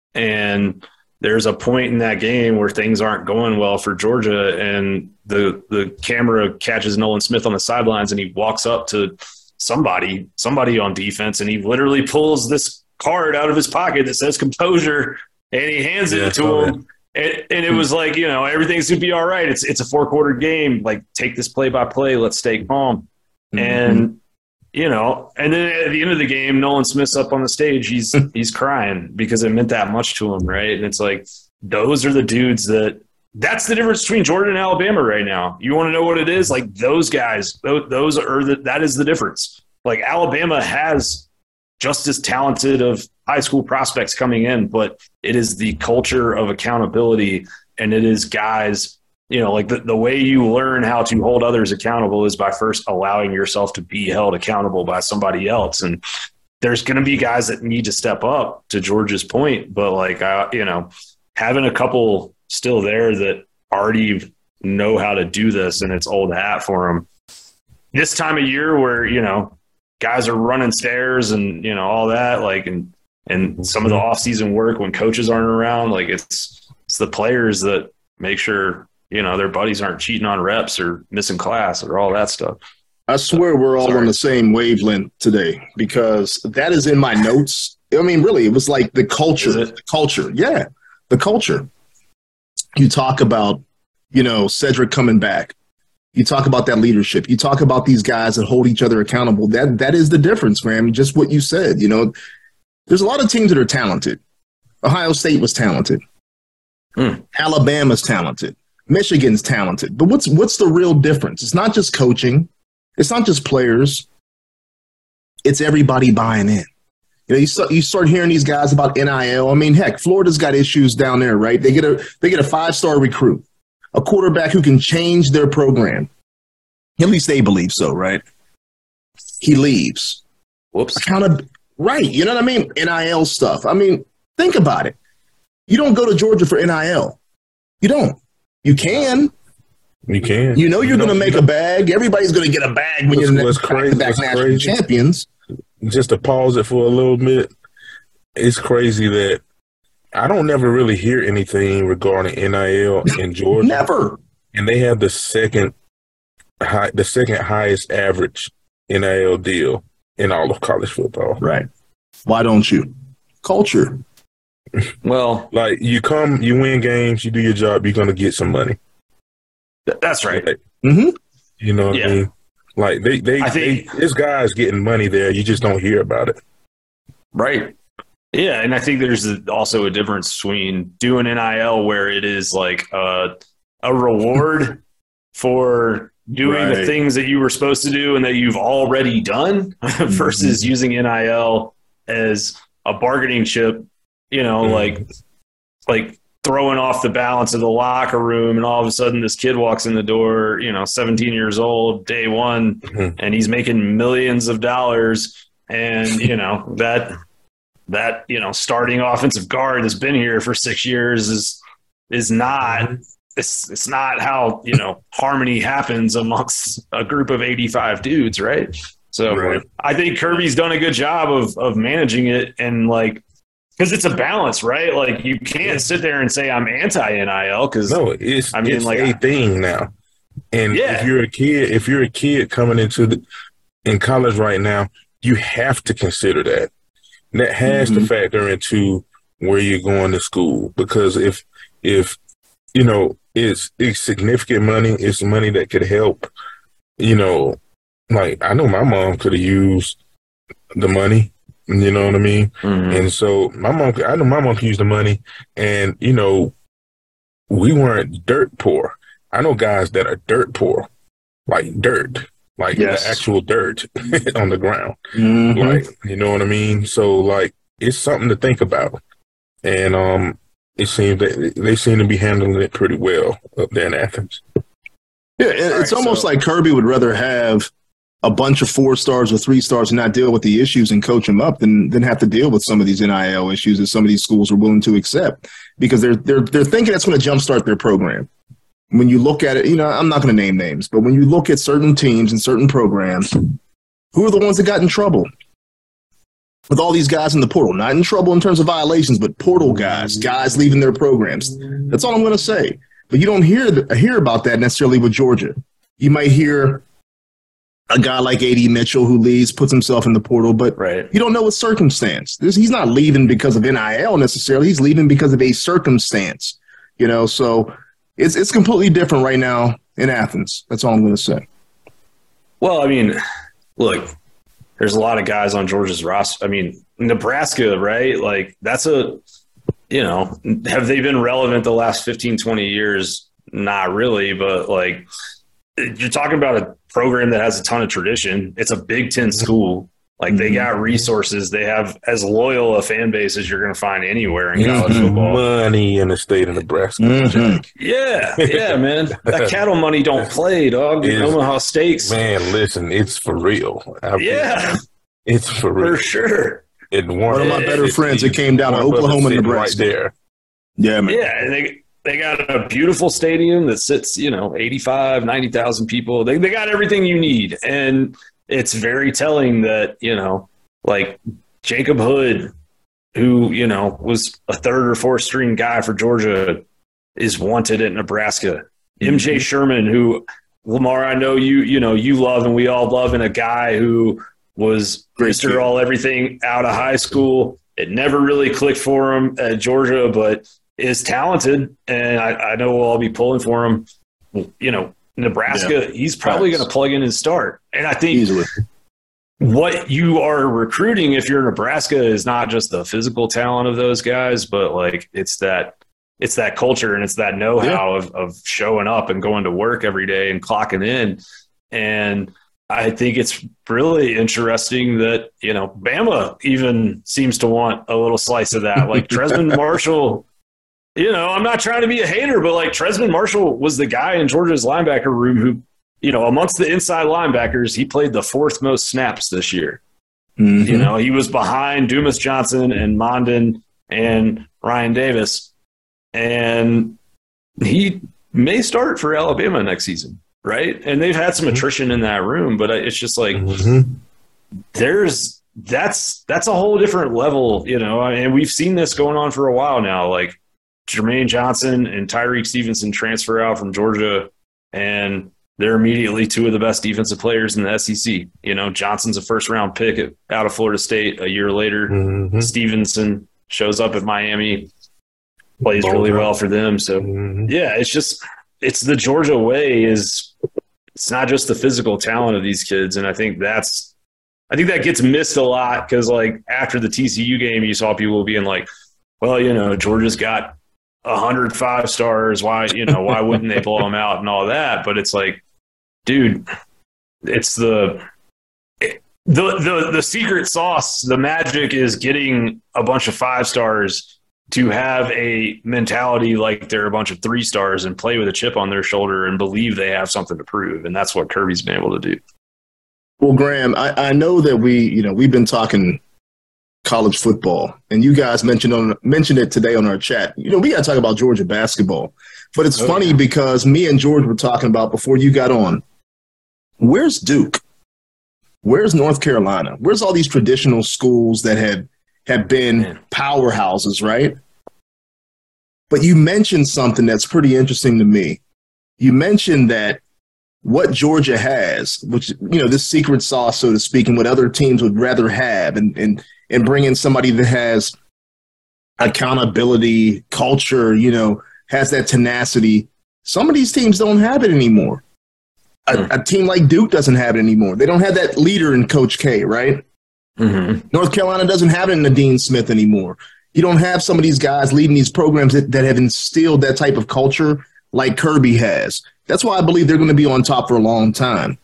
Speaker 5: And there's a point in that game where things aren't going well for Georgia, and the the camera catches Nolan Smith on the sidelines, and he walks up to somebody, somebody on defense, and he literally pulls this card out of his pocket that says composure, and he hands yeah, it to him. And, and it was like, you know, everything's going to be all right. It's it's a four-quarter game. Like, take this play-by-play. Let's stay calm. Mm-hmm. And you know, and then at the end of the game, Nolan Smith's up on the stage. He's he's crying because it meant that much to him, right? And it's like, those are the dudes that – that's the difference between Georgia and Alabama right now. You want to know what it is? Like, those guys, those, those are the – that is the difference. Like, Alabama has just as talented of high school prospects coming in, but it is the culture of accountability, and it is guys – you know, like the, the way you learn how to hold others accountable is by first allowing yourself to be held accountable by somebody else. And there's going to be guys that need to step up, to George's point. But like, I, you know, having a couple still there that already know how to do this, and it's old hat for them. This time of year where, you know, guys are running stairs and, you know, all that, like, and, and some of the off-season work when coaches aren't around, like it's, it's the players that make sure, you know, their buddies aren't cheating on reps or missing class or all that stuff.
Speaker 3: I swear we're all Sorry. on the same wavelength today, because that is in my notes. I mean, really, it was like the culture, the culture. Yeah, the culture. You talk about, you know, Cedric coming back. You talk about that leadership. You talk about these guys that hold each other accountable. That That is the difference, Graham. Just what you said, you know, there's a lot of teams that are talented. Ohio State was talented. Mm. Alabama's talented. Michigan's talented, but what's what's the real difference? It's not just coaching. It's not just players. It's everybody buying in. You know, you start, you start hearing these guys about N I L. I mean, heck, Florida's got issues down there, right? They get a they get a five-star recruit, a quarterback who can change their program. At least they believe so, right? He leaves.
Speaker 5: Whoops.
Speaker 3: Accountability. Right. You know what I mean? N I L stuff. I mean, think about it. You don't go to Georgia for N I L. You don't. You can.
Speaker 4: You can.
Speaker 3: You know you're
Speaker 4: you
Speaker 3: going to make a bag. Everybody's going to get a bag when you're
Speaker 4: what's
Speaker 3: the
Speaker 4: crazy,
Speaker 3: back
Speaker 4: what's
Speaker 3: national
Speaker 4: crazy,
Speaker 3: champions.
Speaker 4: Just to pause it for a little bit, it's crazy that I don't never really hear anything regarding N I L in Georgia.
Speaker 3: Never.
Speaker 4: And they have the second high, the second highest average N I L deal in all of college football.
Speaker 3: Right. Why don't you? Culture.
Speaker 5: Well,
Speaker 4: like you come, you win games, you do your job, you're gonna get some money.
Speaker 5: th- that's right.
Speaker 4: Like,
Speaker 3: Mm-hmm.
Speaker 4: you know what
Speaker 5: Yeah.
Speaker 4: I mean? Like they, they,
Speaker 5: I think-
Speaker 4: they, this guy's getting money there. You just don't hear about it.
Speaker 5: Right. Yeah, and I think there's a, also a difference between doing N I L where it is like a, a reward for doing the
Speaker 3: Right.
Speaker 5: things that you were supposed to do and that you've already done versus using N I L as a bargaining chip, you know,
Speaker 4: Mhm.
Speaker 5: like like throwing off the balance of the locker room and all of a sudden this kid walks in the door, you know, seventeen years old, day one,
Speaker 4: Mhm.
Speaker 5: and he's making millions of dollars and, you know, that that, you know, starting offensive guard that's been here for six years is is not it's it's not how, you know, harmony happens amongst a group of eighty-five dudes, right? So
Speaker 4: Right.
Speaker 5: I think Kirby's done a good job of of managing it and like because it's a balance, right? Like you can't sit there and say I'm anti N I L because
Speaker 4: No, it's
Speaker 5: I mean,
Speaker 4: it's
Speaker 5: like,
Speaker 4: a thing now. And
Speaker 5: Yeah.
Speaker 4: if you're a kid, if you're a kid coming into the in college right now, you have to consider that. And that has to
Speaker 3: Mhm.
Speaker 4: factor into where you're going to school because if if you know it's it's significant money, it's money that could help. You know, like I know my mom could have used the money. You know what I mean?
Speaker 5: Mhm.
Speaker 4: And so my mom, I know my mom could use the money, and you know, we weren't dirt poor. I know guys that are dirt poor, like dirt, like
Speaker 3: Yes.
Speaker 4: the actual dirt on the ground.
Speaker 3: Mm-hmm.
Speaker 4: Like, you know what I mean? So like, it's something to think about. And um, it seems that they seem to be handling it pretty well up there in Athens.
Speaker 3: Yeah, it- it's
Speaker 5: right,
Speaker 3: almost
Speaker 5: so-
Speaker 3: like Kirby would rather have a bunch of four stars or three stars and not deal with the issues and coach them up than than have to deal with some of these N I L issues that some of these schools are willing to accept because they're they're they're thinking that's going to jumpstart their program. When you look at it, you know, I'm not going to name names, but when you look at certain teams and certain programs, who are the ones that got in trouble with all these guys in the portal? Not in trouble in terms of violations, but portal guys, guys leaving their programs. That's all I'm going to say. But you don't hear th- hear about that necessarily with Georgia. You might hear a guy like A D Mitchell who leaves, puts himself in the portal, but
Speaker 5: Right.
Speaker 3: you don't know what circumstance. This, he's not leaving because of N I L necessarily. He's leaving because of a circumstance, you know. So it's it's completely different right now in Athens. That's all I'm going to say.
Speaker 5: Well, I mean, look, there's a lot of guys on Georgia's roster. I mean, Nebraska, right? Like that's a, you know, have they been relevant the last fifteen, twenty years? Not really, but like you're talking about a program that has a ton of tradition. It's a Big Ten school. Like they got resources. They have as loyal a fan base as you're going to find anywhere in college
Speaker 3: Mhm.
Speaker 5: football.
Speaker 4: Money in the state of Nebraska.
Speaker 3: Mhm.
Speaker 5: Yeah, yeah, man. That cattle money don't play, dog.
Speaker 4: It is-
Speaker 5: Omaha Steaks.
Speaker 4: Man, listen, it's for real. I mean,
Speaker 5: Yeah,
Speaker 4: it's for real.
Speaker 5: for sure.
Speaker 4: It
Speaker 3: One of my
Speaker 5: Yeah,
Speaker 3: better
Speaker 5: it's
Speaker 3: friends, it came down to
Speaker 4: Warren Buffett
Speaker 3: Oklahoma and
Speaker 4: sitting
Speaker 3: Nebraska.
Speaker 4: right there.
Speaker 3: Yeah, man.
Speaker 5: Yeah, and they they got a beautiful stadium that sits, you know, eighty-five, ninety thousand people. They they got everything you need. And it's very telling that, you know, like Jacob Hood, who, you know, was a third or fourth string guy for Georgia, is wanted at Nebraska. M J Sherman, who Lamar, I know you, you know, you love and we all love, and a guy who was
Speaker 3: Great
Speaker 5: Mister
Speaker 3: kid.
Speaker 5: All Everything out of high school. It never really clicked for him at Georgia, but is talented, and I, I know we'll all be pulling for him. You know, Nebraska, he's probably
Speaker 3: Facts.
Speaker 5: going to plug in and start. And I think
Speaker 3: Easily.
Speaker 5: what you are recruiting, if you're Nebraska, is not just the physical talent of those guys, but like it's that it's that culture and it's that know-how of, of showing up and going to work every day and clocking in. And I think it's really interesting that, you know, Bama even seems to want a little slice of that. Like Tresman Marshall, you know, I'm not trying to be a hater, but like Tresman Marshall was the guy in Georgia's linebacker room who, you know, amongst the inside linebackers, he played the fourth most snaps this year. Mm-hmm. You know, he was behind Dumas Johnson and Mondon and Ryan Davis. And he may start for Alabama next season. Right. And they've had some attrition in that room, but it's just like mm-hmm. there's that's that's a whole different level, you know, and we've seen this going on for a while now. Like Jermaine Johnson and Tyreek Stevenson transfer out from Georgia, and they're immediately two of the best defensive players in the S E C. You know, Johnson's a first round pick at, out of Florida State a year later. Mm-hmm. Stevenson shows up at Miami, plays really well for them. So, mm-hmm. yeah, it's just it's the Georgia way is it's not just the physical talent of these kids. And I think that's, I think that gets missed a lot because like after the T C U game, you saw people being like, well, you know, Georgia's got a hundred five stars. Why, you know, why wouldn't they blow them out and all that? But it's like, dude, it's the, the, the, the secret sauce, the magic is getting a bunch of five stars to have a mentality like they're a bunch of three stars and play with a chip on their shoulder and believe they have something to prove. And that's what Kirby's been able to do.
Speaker 3: Well, Graham, I, I know that we, you know, we've been talking college football and you guys mentioned on mentioned it today on our chat. You know, we got to talk about Georgia basketball, but it's oh, funny yeah. because me and George were talking about before you got on, where's Duke? Where's North Carolina? Where's all these traditional schools that had have been powerhouses, right? But you mentioned something that's pretty interesting to me. You mentioned that what Georgia has, which, you know, this secret sauce, so to speak, and what other teams would rather have, and and and bring in somebody that has accountability, culture, you know, has that tenacity. Some of these teams don't have it anymore. A, mm. a team like Duke doesn't have it anymore. They don't have that leader in Coach K, right? Mm-hmm. North Carolina doesn't have it in Nadine Smith anymore. You don't have some of these guys leading these programs that, that have instilled that type of culture like Kirby has. That's why I believe they're going to be on top for a long time.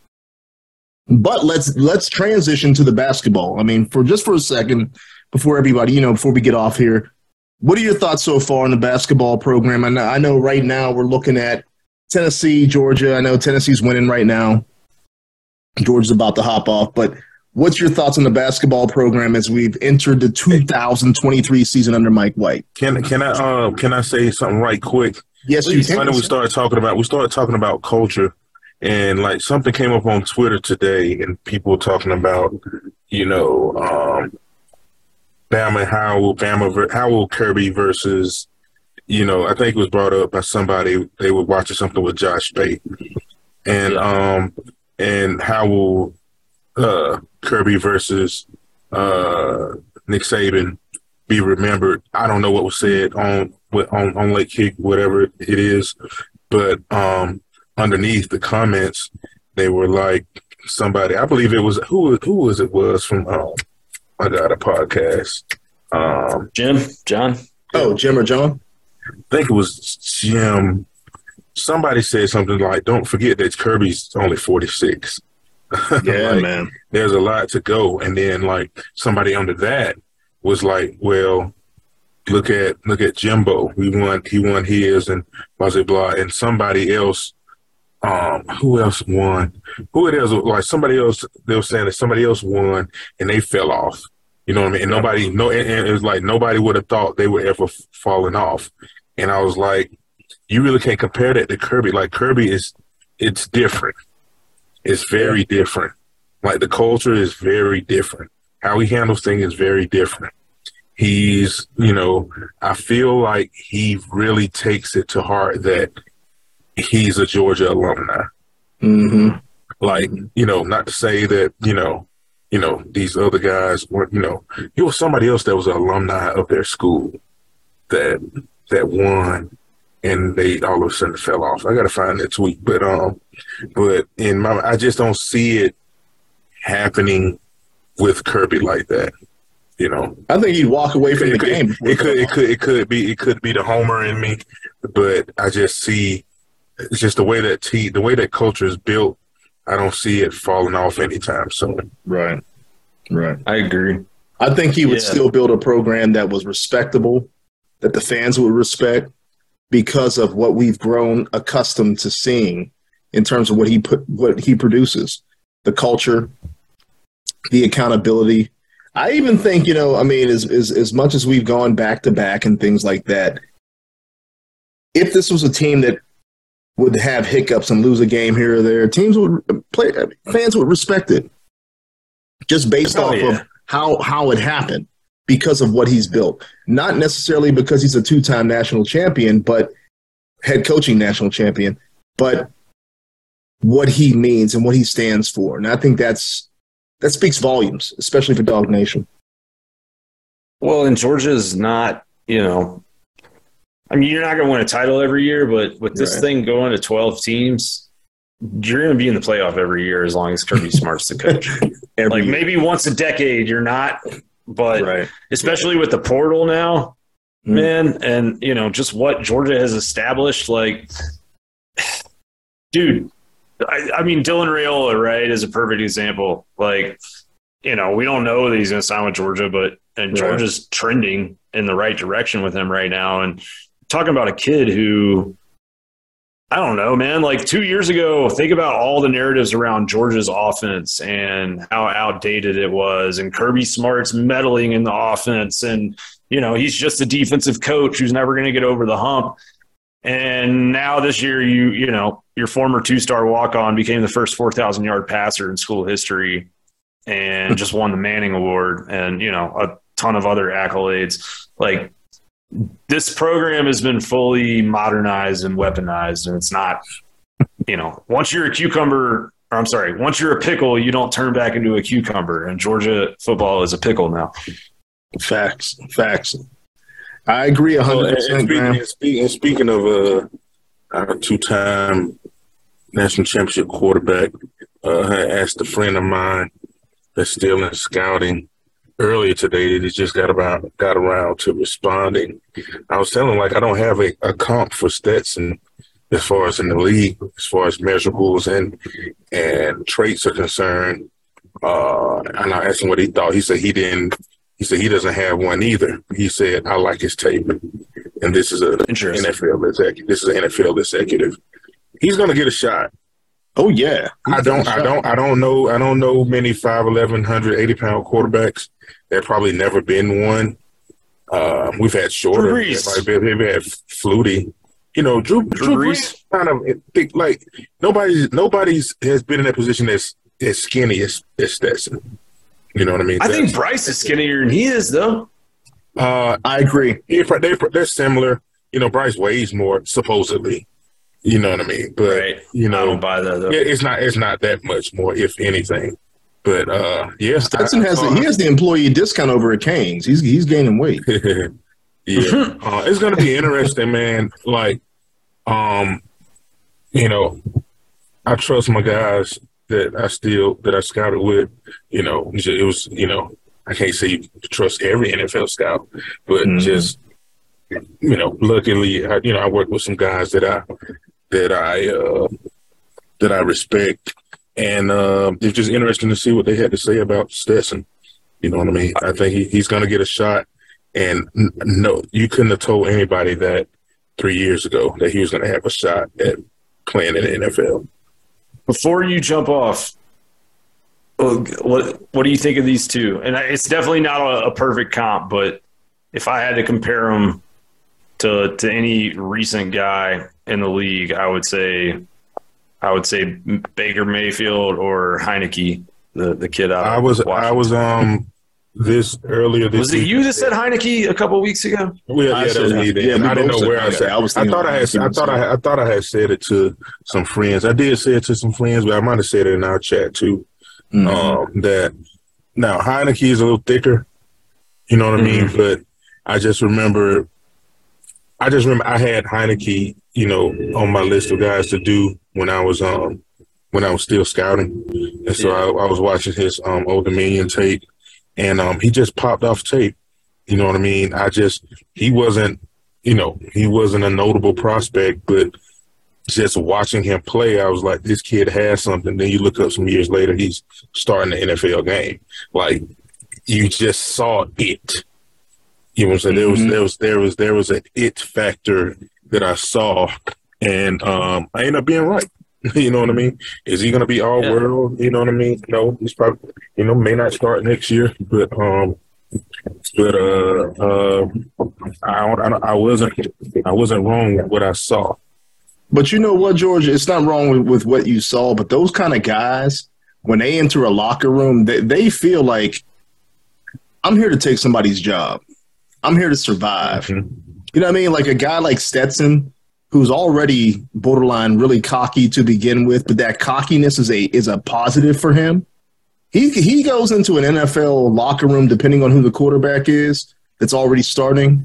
Speaker 3: But let's let's transition to the basketball. I mean, for just for a second, before everybody, you know, before we get off here, what are your thoughts so far on the basketball program? I know, I know right now we're looking at Tennessee, Georgia. I know Tennessee's winning right now. Georgia's about to hop off, but what's your thoughts on the basketball program as we've entered the two thousand twenty-three season under Mike White?
Speaker 4: Can can I uh, can I say something right quick?
Speaker 3: Yes, you can.
Speaker 4: Funny we started talking about we started talking about culture, and like something came up on Twitter today, and people were talking about, you know, um, Bama and how will Bama how will Kirby versus, you know, I think it was brought up by somebody. They were watching something with Josh Speight, and um and how will uh, Kirby versus uh, Nick Saban be remembered? I don't know what was said on on, on Lake Kick, whatever it is, but um, underneath the comments, they were like somebody. I believe it was who who was it was from um, I got a podcast. Um,
Speaker 5: Jim, John.
Speaker 3: Oh, Jim or John?
Speaker 4: I think it was Jim. Somebody said something like, "Don't forget that Kirby's only forty-six."
Speaker 3: Yeah,
Speaker 4: like,
Speaker 3: man.
Speaker 4: There's a lot to go, and then like somebody under that was like, "Well, look at look at Jimbo. We won. He won his, and blah blah blah." And somebody else, um, who else won? Who it is? Like somebody else. They were saying that somebody else won, and they fell off. You know what I mean? And nobody, no, and it was like nobody would have thought they would ever fallen off. And I was like, you really can't compare that to Kirby. Like Kirby is, it's different. It's very different. Like the culture is very different. How he handles things is very different. He's, you know, I feel like he really takes it to heart that he's a Georgia alumni.
Speaker 3: Mm-hmm.
Speaker 4: Like, you know, not to say that, you know, you know, these other guys weren't, you know, he was somebody else that was an alumni of their school that that won, and they all of a sudden fell off. I got to find that tweet, but um, but in my, I just don't see it happening with Kirby like that. You know,
Speaker 3: I think he'd walk away from
Speaker 4: it,
Speaker 3: the
Speaker 4: it
Speaker 3: game.
Speaker 4: Could, it could, it could, it could be, it could be the homer in me, but I just see it's just the way that he, the way that culture is built. I don't see it falling off anytime soon.
Speaker 3: Right. Right.
Speaker 5: I agree.
Speaker 3: I think he would
Speaker 5: Yeah.
Speaker 3: still build a program that was respectable, that the fans would respect because of what we've grown accustomed to seeing in terms of what he put, what he produces, the culture, the accountability. I even think, you know, I mean, as, as, as much as we've gone back to back and things like that, if this was a team that would have hiccups and lose a game here or there, teams would play, fans would respect it just based
Speaker 5: Oh,
Speaker 3: off
Speaker 5: yeah.
Speaker 3: of how, how it happened because of what he's built. Not necessarily because he's a two-time national champion, but head coaching national champion, but what he means and what he stands for. And I think that's, that speaks volumes, especially for Dog Nation.
Speaker 5: Well, and Georgia's not, you know, I mean, you're not going to win a title every year, but with this
Speaker 3: Right.
Speaker 5: thing going to twelve teams, you're going to be in the playoff every year as long as Kirby Smart's the coach.
Speaker 3: Every
Speaker 5: Like
Speaker 3: year.
Speaker 5: maybe once a decade you're not, but
Speaker 3: Right.
Speaker 5: especially with the portal now,
Speaker 3: Mm.
Speaker 5: man, and you know just what Georgia has established. Like, dude, I, I mean, Dylan Raiola, right, is a perfect example. Like, you know, we don't know that he's going to sign with Georgia, but and
Speaker 3: Right.
Speaker 5: Georgia's trending in the right direction with him right now. And talking about a kid who, I don't know, man, like two years ago, think about all the narratives around Georgia's offense and how outdated it was, and Kirby Smart's meddling in the offense. And, you know, he's just a defensive coach who's never going to get over the hump. And now this year, you, you know, your former two-star walk-on became the first four thousand yard passer in school history and just won the Manning Award and, you know, a ton of other accolades. Like, this program has been fully modernized and weaponized, and it's not, you know, once you're a cucumber, or I'm sorry, once you're a pickle, you don't turn back into a cucumber, and Georgia football is a pickle now.
Speaker 3: Facts. Facts. I agree one
Speaker 4: Well,
Speaker 3: hundred
Speaker 4: and,
Speaker 3: percent,
Speaker 4: and, speaking,
Speaker 3: Graham.
Speaker 4: and, speaking, and speaking of uh, our two-time national championship quarterback, uh, I asked a friend of mine that's still in scouting earlier today that he just got about got around to responding. I was telling him, like, I don't have a, a comp for Stetson as far as in the league, as far as measurables and and traits are concerned. Uh, and I asked him what he thought. He said he didn't. He said he doesn't have one either. He said, I like his tape. And this is an
Speaker 5: Interesting.
Speaker 4: N F L executive. This is an N F L executive. He's going to get a shot.
Speaker 3: Oh, yeah.
Speaker 4: I don't, I don't, I don't know. I don't know many five eleven, one hundred eighty pound quarterbacks. There probably never been one. Uh, we've had shorter.
Speaker 5: Drew Brees.
Speaker 4: Like, we've we've had Flutie. You know, Drew, Drew,
Speaker 5: Drew
Speaker 4: Brees kind of think like nobody's nobody's has been in that position that's as skinny as, as Stetson. You know what I mean?
Speaker 5: I think
Speaker 4: That's-
Speaker 5: Bryce is skinnier than he is, though.
Speaker 4: uh,
Speaker 3: I agree.
Speaker 4: yeah, they they're similar. You know, Bryce weighs more supposedly. You know what I mean? But
Speaker 5: Right.
Speaker 4: you
Speaker 5: I
Speaker 4: know,
Speaker 5: don't buy that, though.
Speaker 4: yeah, it's not it's not that much more, if anything. But uh, yeah,
Speaker 3: Stetson
Speaker 4: I-
Speaker 3: has
Speaker 4: I
Speaker 3: the, he has the employee discount over at Canes. He's he's gaining weight.
Speaker 4: yeah, uh, it's gonna be interesting, man. Like, um, you know, I trust my guys that I still that I scouted with. You know, it was you know I can't say you trust every N F L scout, but
Speaker 3: Mhm.
Speaker 4: just you know, luckily, I, you know, I work with some guys that I that I uh, that I respect, and uh, it's just interesting to see what they had to say about Stetson. You know what I mean? I think he, he's going to get a shot, and n- no, you couldn't have told anybody that three years ago that he was going to have a shot at playing in the N F L.
Speaker 5: Before you jump off, uh, what what do you think of these two? And it's definitely not a, a perfect comp, but if I had to compare them to to any recent guy in the league, I would say I would say Baker Mayfield or Heineke, the the kid out.
Speaker 4: I
Speaker 5: of
Speaker 4: was I
Speaker 5: Washington.
Speaker 4: was um this earlier this
Speaker 5: Was it
Speaker 4: week.
Speaker 5: you that said Heineke a couple weeks ago?
Speaker 4: Well, yeah,
Speaker 3: I
Speaker 4: that
Speaker 3: said
Speaker 4: was
Speaker 3: that.
Speaker 4: me then.
Speaker 3: Yeah, we
Speaker 4: I didn't
Speaker 3: both
Speaker 4: know
Speaker 3: said
Speaker 4: where I
Speaker 3: that.
Speaker 4: said.
Speaker 3: I was
Speaker 4: I
Speaker 3: thinking
Speaker 4: thought I had.
Speaker 3: Heineke
Speaker 4: I
Speaker 3: was
Speaker 4: thought I.
Speaker 3: it.
Speaker 4: had- I thought I had said it to some friends. I did say it to some friends, but I might have said it in our chat too.
Speaker 3: Mhm.
Speaker 4: Um, that now Heineke is a little thicker. You know what I mean? But I just remember. I just remember I had Heineke, you know, on my list of guys to do when I was um when I was still scouting, and so I, I was watching his um Old Dominion tape, and um he just popped off tape. You know what I mean? I just he wasn't, you know, he wasn't a notable prospect, but just watching him play, I was like, this kid has something. Then you look up some years later, he's starting the N F L game. Like, you just saw it. You know what I'm saying? Mm-hmm. There was there was there was there was an it factor that I saw, and um, I ended up being right. You know what I mean? Is he going to be all yeah. world? You know what I mean? No, he's probably, you know, may not start next year, but um, but uh, uh, I, I I wasn't I wasn't wrong with what I saw.
Speaker 3: But you know what, George? It's not wrong with, with what you saw, but those kind of guys, when they enter a locker room, they, they feel like, I'm here to take somebody's job. I'm here to survive. Mm-hmm. You know what I mean? Like a guy like Stetson, who's already borderline really cocky to begin with, but that cockiness is a is a positive for him. He he goes into an N F L locker room, depending on who the quarterback is, that's already starting.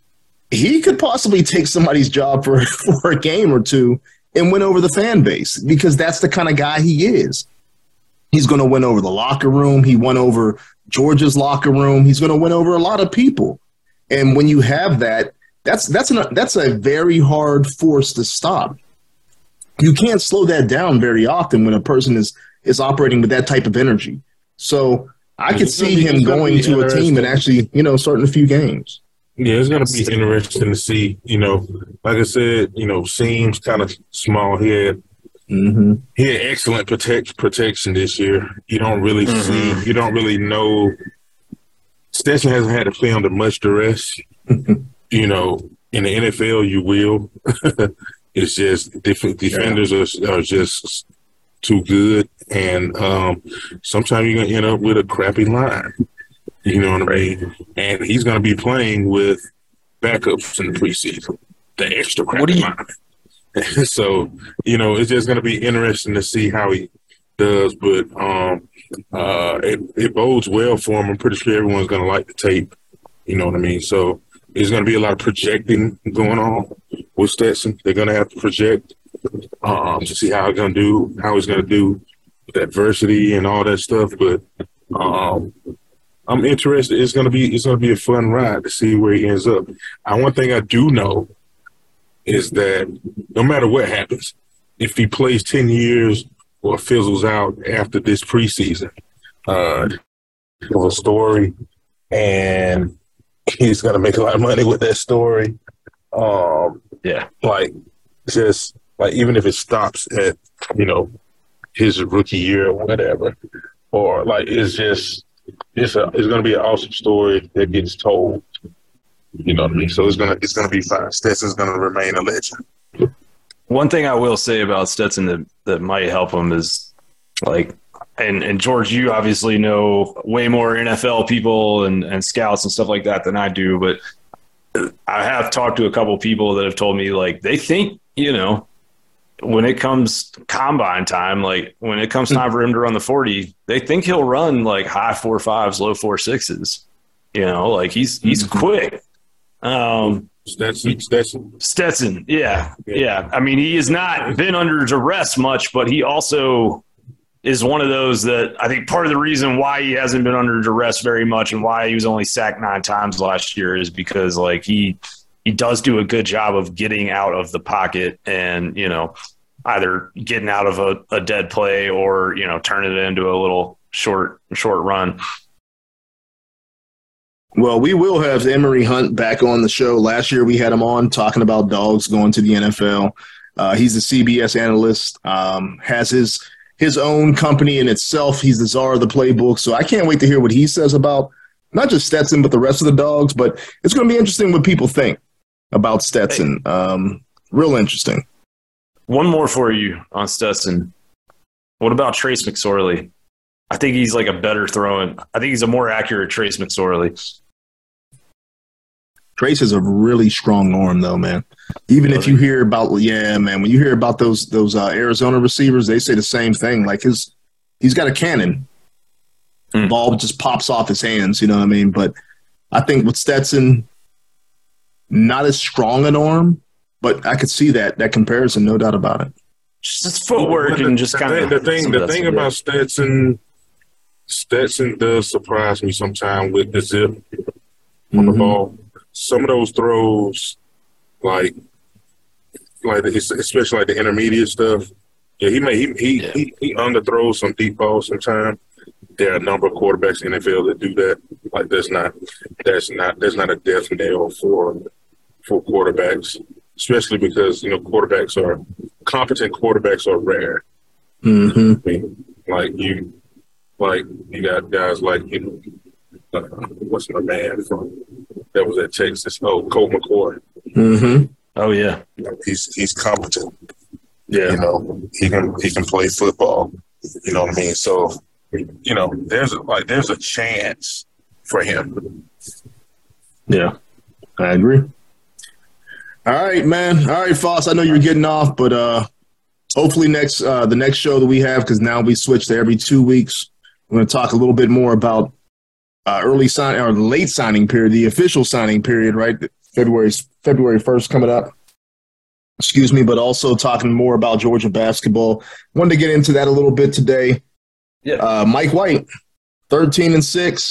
Speaker 3: He could possibly take somebody's job for, for a game or two and win over the fan base, because that's the kind of guy he is. He's going to win over the locker room. He won over Georgia's locker room. He's going to win over a lot of people. And when you have that, that's that's an, that's a very hard force to stop. You can't slow that down very often when a person is is operating with that type of energy. So I could see him going to a team and actually, you know, starting a few games.
Speaker 4: Yeah, it's going to be interesting to see. You know, like I said, you know, seems kind of small. He had, mm-hmm. he had excellent protect, protection this year. You don't really mm-hmm. see, you don't really know. Stetson hasn't had to play under much duress. You know, in the N F L, you will. It's just different. Defenders yeah. are, are just too good. And um, sometimes you're going to end up with a crappy line. You know what I mean? And he's going to be playing with backups in the preseason, the extra crap line. So, you know, it's just going to be interesting to see how he does. But um, uh, it, it bodes well for him. I'm pretty sure everyone's going to like the tape. You know what I mean? So there's going to be a lot of projecting going on with Stetson. They're going to have to project um, to see how he's going to do, how he's going to do with adversity and all that stuff. But um, I'm interested. It's gonna be it's gonna be a fun ride to see where he ends up. And one thing I do know is that no matter what happens, if he plays ten years or fizzles out after this preseason, uh, there's a story, and he's gonna make a lot of money with that story. Um, yeah, like just like even if it stops at you know his rookie year or whatever, or like it's just. It's a, it's going to be an awesome story that gets told. You know what I mean? So it's going to it's going to be fine. Stetson's going to remain a legend.
Speaker 5: One thing I will say about Stetson that, that might help him is like, and, and George, you obviously know way more N F L people and, and scouts and stuff like that than I do. But I have talked to a couple people that have told me like they think, you know, when it comes combine time, like when it comes time for him to run the forty, they think he'll run like high four fives, low four sixes. You know, like he's he's quick. Um,
Speaker 4: Stetson, Stetson,
Speaker 5: Stetson, yeah, yeah. I mean, he has not been under duress much, but he also is one of those that I think part of the reason why he hasn't been under duress very much and why he was only sacked nine times last year is because like he he does do a good job of getting out of the pocket and, you know, either getting out of a, a dead play or, you know, turning it into a little short, short run.
Speaker 3: Well, we will have Emory Hunt back on the show. Last year we had him on talking about dogs going to the N F L. Uh, he's a C B S analyst, um, has his his own company in itself. He's the czar of the playbook. So I can't wait to hear what he says about not just Stetson, but the rest of the dogs. But it's going to be interesting what people think about Stetson. Um, real interesting.
Speaker 5: One more for you on Stetson. What about Trace McSorley? I think he's like a better throwing. I think he's a more accurate Trace McSorley.
Speaker 3: Trace is a really strong arm, though, man. Even really? If you hear about, yeah, man, when you hear about those those uh, Arizona receivers, they say the same thing. Like his, he's got a cannon. Mm. Ball just pops off his hands. You know what I mean? But I think with Stetson, not as strong an arm, but I could see that that comparison, no doubt about it.
Speaker 5: Just footwork well, and just kind of
Speaker 4: the thing. The thing about Stetson, Stetson does surprise me sometimes with the zip mm-hmm. on the ball. Some of those throws, like like the, especially like the intermediate stuff. Yeah, he may he he,
Speaker 5: Yeah.
Speaker 4: he he underthrows some deep balls sometimes. There are a number of quarterbacks in the N F L that do that. Like that's not that's not there's not a death knell for for quarterbacks, especially because you know quarterbacks are competent quarterbacks are rare.
Speaker 3: Mm-hmm.
Speaker 4: I mean, like you, like you got guys like you know, uh, what's my man from that was at Texas? Oh, Colt McCoy.
Speaker 3: Mm-hmm.
Speaker 5: Oh yeah.
Speaker 4: You know, he's he's competent. Yeah, you know he can he can play football. You know what I mean? So you know there's a, like there's a chance for him.
Speaker 3: Yeah, I agree. All right, man. All right, Foss. I know you're getting off, but uh, hopefully next uh, the next show that we have, because now we switch to every two weeks. We're going to talk a little bit more about uh, early sign or late signing period, the official signing period, right? February February first coming up. Excuse me, but also talking more about Georgia basketball. Wanted to get into that a little bit today.
Speaker 5: Yeah.
Speaker 3: Uh, Mike White, thirteen and six.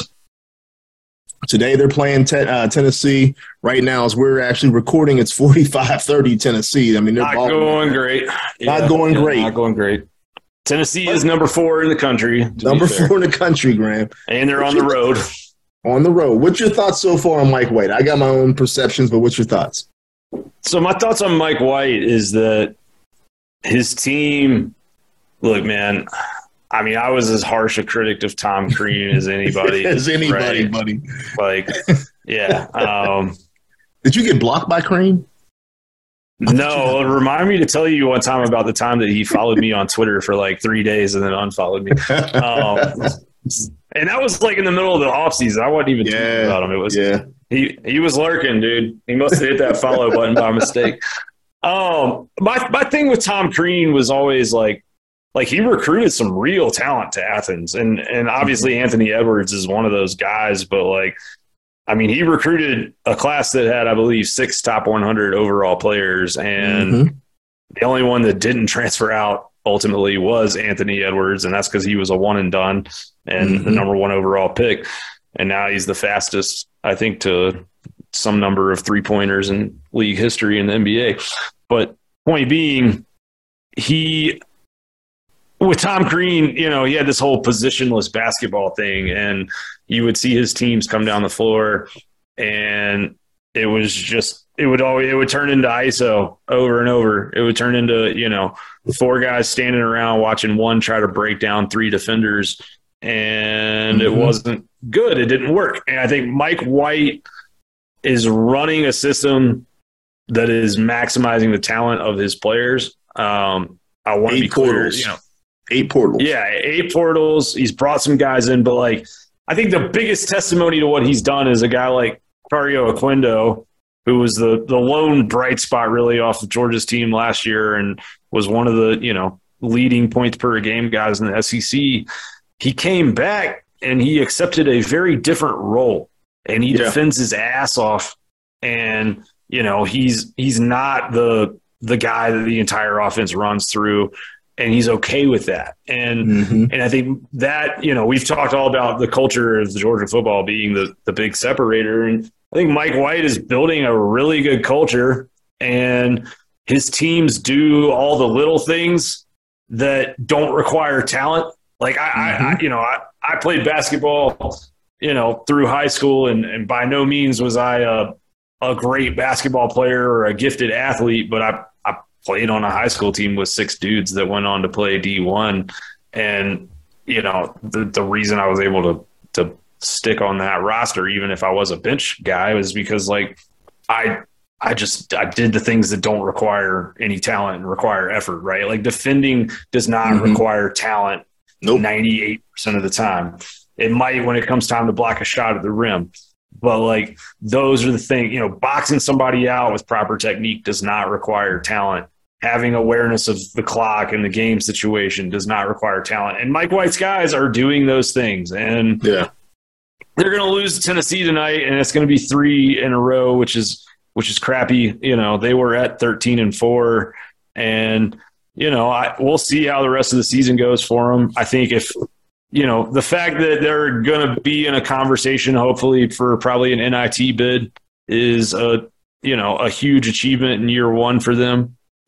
Speaker 3: Today they're playing te- uh, Tennessee. Right now, as we're actually recording, it's forty-five thirty Tennessee. I mean, they're
Speaker 5: Not
Speaker 3: balling.
Speaker 5: going great.
Speaker 3: Not
Speaker 5: Yeah,
Speaker 3: going
Speaker 5: yeah,
Speaker 3: great.
Speaker 5: Not going great. Tennessee is number four in the country. to
Speaker 3: Number
Speaker 5: be fair.
Speaker 3: four in the country, Graham.
Speaker 5: And they're on the road.
Speaker 3: On the road. What's your thoughts so far on Mike White? I got my own perceptions, but what's your thoughts?
Speaker 5: So my thoughts on Mike White is that his team, look, man, I mean, I was as harsh a critic of Tom Crean as anybody.
Speaker 3: As anybody,
Speaker 5: right?
Speaker 3: buddy.
Speaker 5: Like, yeah. Um,
Speaker 3: Did you get blocked by Crean?
Speaker 5: no, remind me to tell you one time about the time that he followed me on Twitter for like three days and then unfollowed me. Um, and that was like in the middle of the offseason. I wasn't even
Speaker 3: Yeah,
Speaker 5: tweeting about him. It was
Speaker 3: yeah.
Speaker 5: He he was lurking, dude. He must have hit that follow button by mistake. Um, my my thing with Tom Crean was always like, like he recruited some real talent to Athens, and and obviously Anthony Edwards is one of those guys. But like, I mean, he recruited a class that had, I believe, six top one hundred overall players, and
Speaker 3: Mhm.
Speaker 5: the only one that didn't transfer out ultimately was Anthony Edwards, and that's because he was a one and done and
Speaker 3: Mhm.
Speaker 5: the number one overall pick. And now he's the fastest, I think, to some number of three-pointers in league history in the N B A. But point being, he, with Tom Crean, you know, he had this whole positionless basketball thing, and you would see his teams come down the floor, and it was just, it would always, it would turn into I S O over and over. It would turn into, you know, four guys standing around watching one try to break down three defenders, and
Speaker 3: Mhm.
Speaker 5: it wasn't good. It didn't work. And I think Mike White is running a system that is maximizing the talent of his players. Um, I want to be
Speaker 3: Eight
Speaker 5: clear,
Speaker 3: portals.
Speaker 5: you know,
Speaker 3: Eight portals.
Speaker 5: yeah, eight portals. He's brought some guys in, but like, I think the biggest testimony to what he's done is a guy like Cario Aquindo, who was the the lone bright spot really off of Georgia's team last year and was one of the, you know, leading points per game guys in the S E C. He came back and he accepted a very different role, and he
Speaker 3: Yeah.
Speaker 5: defends his ass off. And, you know, he's he's not the the guy that the entire offense runs through, and he's okay with that. And
Speaker 3: Mhm.
Speaker 5: and I think that, you know, we've talked all about the culture of the Georgia football being the the big separator, and I think Mike White is building a really good culture, and his teams do all the little things that don't require talent. Like I, I, I you know, I, I played basketball, you know, through high school, and, and by no means was I a, a great basketball player or a gifted athlete, but I, I played on a high school team with six dudes that went on to play D one. And, you know, the, the reason I was able to, to stick on that roster, even if I was a bench guy, was because like I, I just, I did the things that don't require any talent and require effort, right? Like defending does not
Speaker 3: Mhm.
Speaker 5: require talent.
Speaker 3: Nope.
Speaker 5: ninety-eight percent of the time. It might when it comes time to block a shot at the rim. But like those are the things, you know, boxing somebody out with proper technique does not require talent. Having awareness of the clock and the game situation does not require talent. And Mike White's guys are doing those things. And
Speaker 3: Yeah.
Speaker 5: they're going to lose to Tennessee tonight, and it's going to be three in a row, which is which is crappy. You know, they were at thirteen and four, and you know, I, we'll see how the rest of the season goes for them. I think if, you know, the fact that they're going to be in a conversation, hopefully for probably an N I T bid, is a, you know, a huge achievement in year one for them.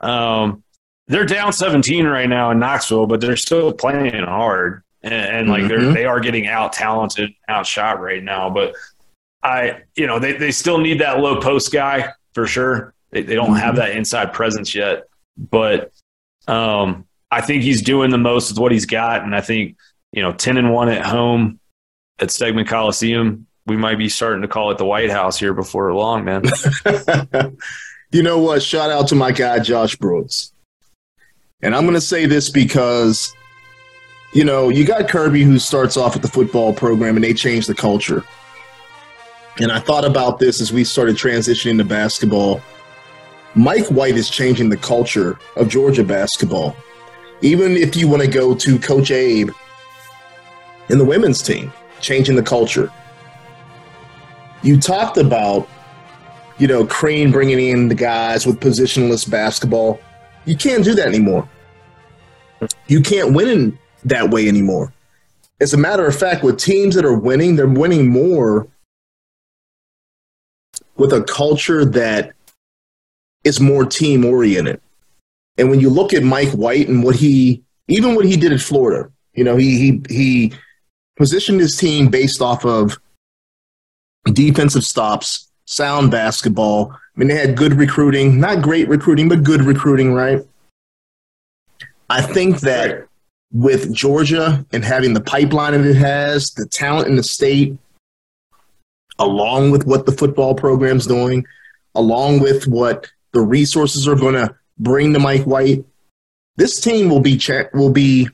Speaker 5: Um, they're down seventeen right now in Knoxville, but they're still playing hard. And, and like,
Speaker 3: Mm-hmm.
Speaker 5: they're, they are getting out talented, outshot right now. But I, you know, they, they still need that low post guy for sure. They, they don't
Speaker 3: Mm-hmm.
Speaker 5: have that inside presence yet. But um, I think he's doing the most with what he's got. And I think, you know, ten and one at home at Stegman Coliseum, we might be starting to call it the White House here before long, man.
Speaker 3: You know what? Shout out to my guy, Josh Brooks. And I'm going to say this because, you know, you got Kirby who starts off with the football program and they changed the culture. And I thought about this as we started transitioning to basketball. Mike White is changing the culture of Georgia basketball. Even if you want to go to Coach Abe and the women's team, changing the culture. You talked about, you know, Crane bringing in the guys with positionless basketball. You can't do that anymore. You can't win in that way anymore. As a matter of fact, with teams that are winning, they're winning more with a culture that is more team-oriented. And when you look at Mike White and what he, even what he did at Florida, you know, he he he positioned his team based off of defensive stops, sound basketball. I mean, they had good recruiting, not great recruiting, but good recruiting, right? I think that with Georgia and having the pipeline that it has, the talent in the state, along with what the football program's doing, along with what the resources are going to bring to Mike White, this team will be cha- will be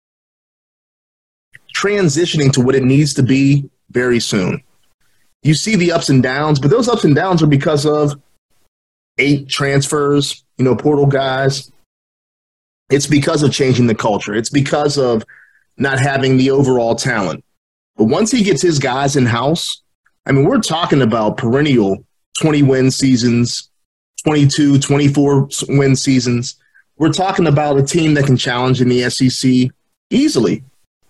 Speaker 3: transitioning to what it needs to be very soon. You see the ups and downs, but those ups and downs are because of eight transfers, you know, portal guys. It's because of changing the culture. It's because of not having the overall talent. But once he gets his guys in-house, I mean, we're talking about perennial twenty-win seasons, twenty-two, twenty-four win seasons. We're talking about a team that can challenge in the S E C easily.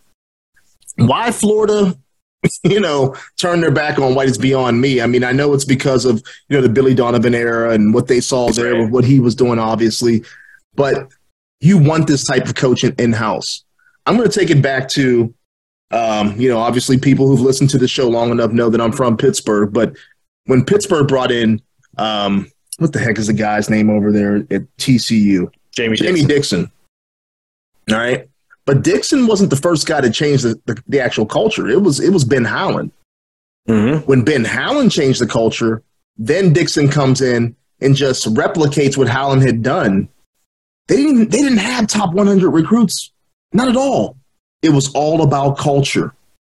Speaker 3: Why Florida, you know, turn their back on White is beyond me. I mean, I know it's because of, you know, the Billy Donovan era and what they saw there with what he was doing, obviously. But you want this type of coaching in-house. I'm going to take it back to, um, you know, obviously people who've listened to the show long enough know that I'm from Pittsburgh. But when Pittsburgh brought in, um, what the heck is the guy's name over there at T C U?
Speaker 5: Jamie
Speaker 3: Jamie
Speaker 5: Dixon.
Speaker 3: Dixon. All right. But Dixon wasn't the first guy to change the, the, the actual culture. It was it was Ben Howland.
Speaker 5: Mm-hmm.
Speaker 3: When Ben Howland changed the culture, then Dixon comes in and just replicates what Howland had done. They didn't even, they didn't have top one hundred recruits. Not at all. It was all about culture.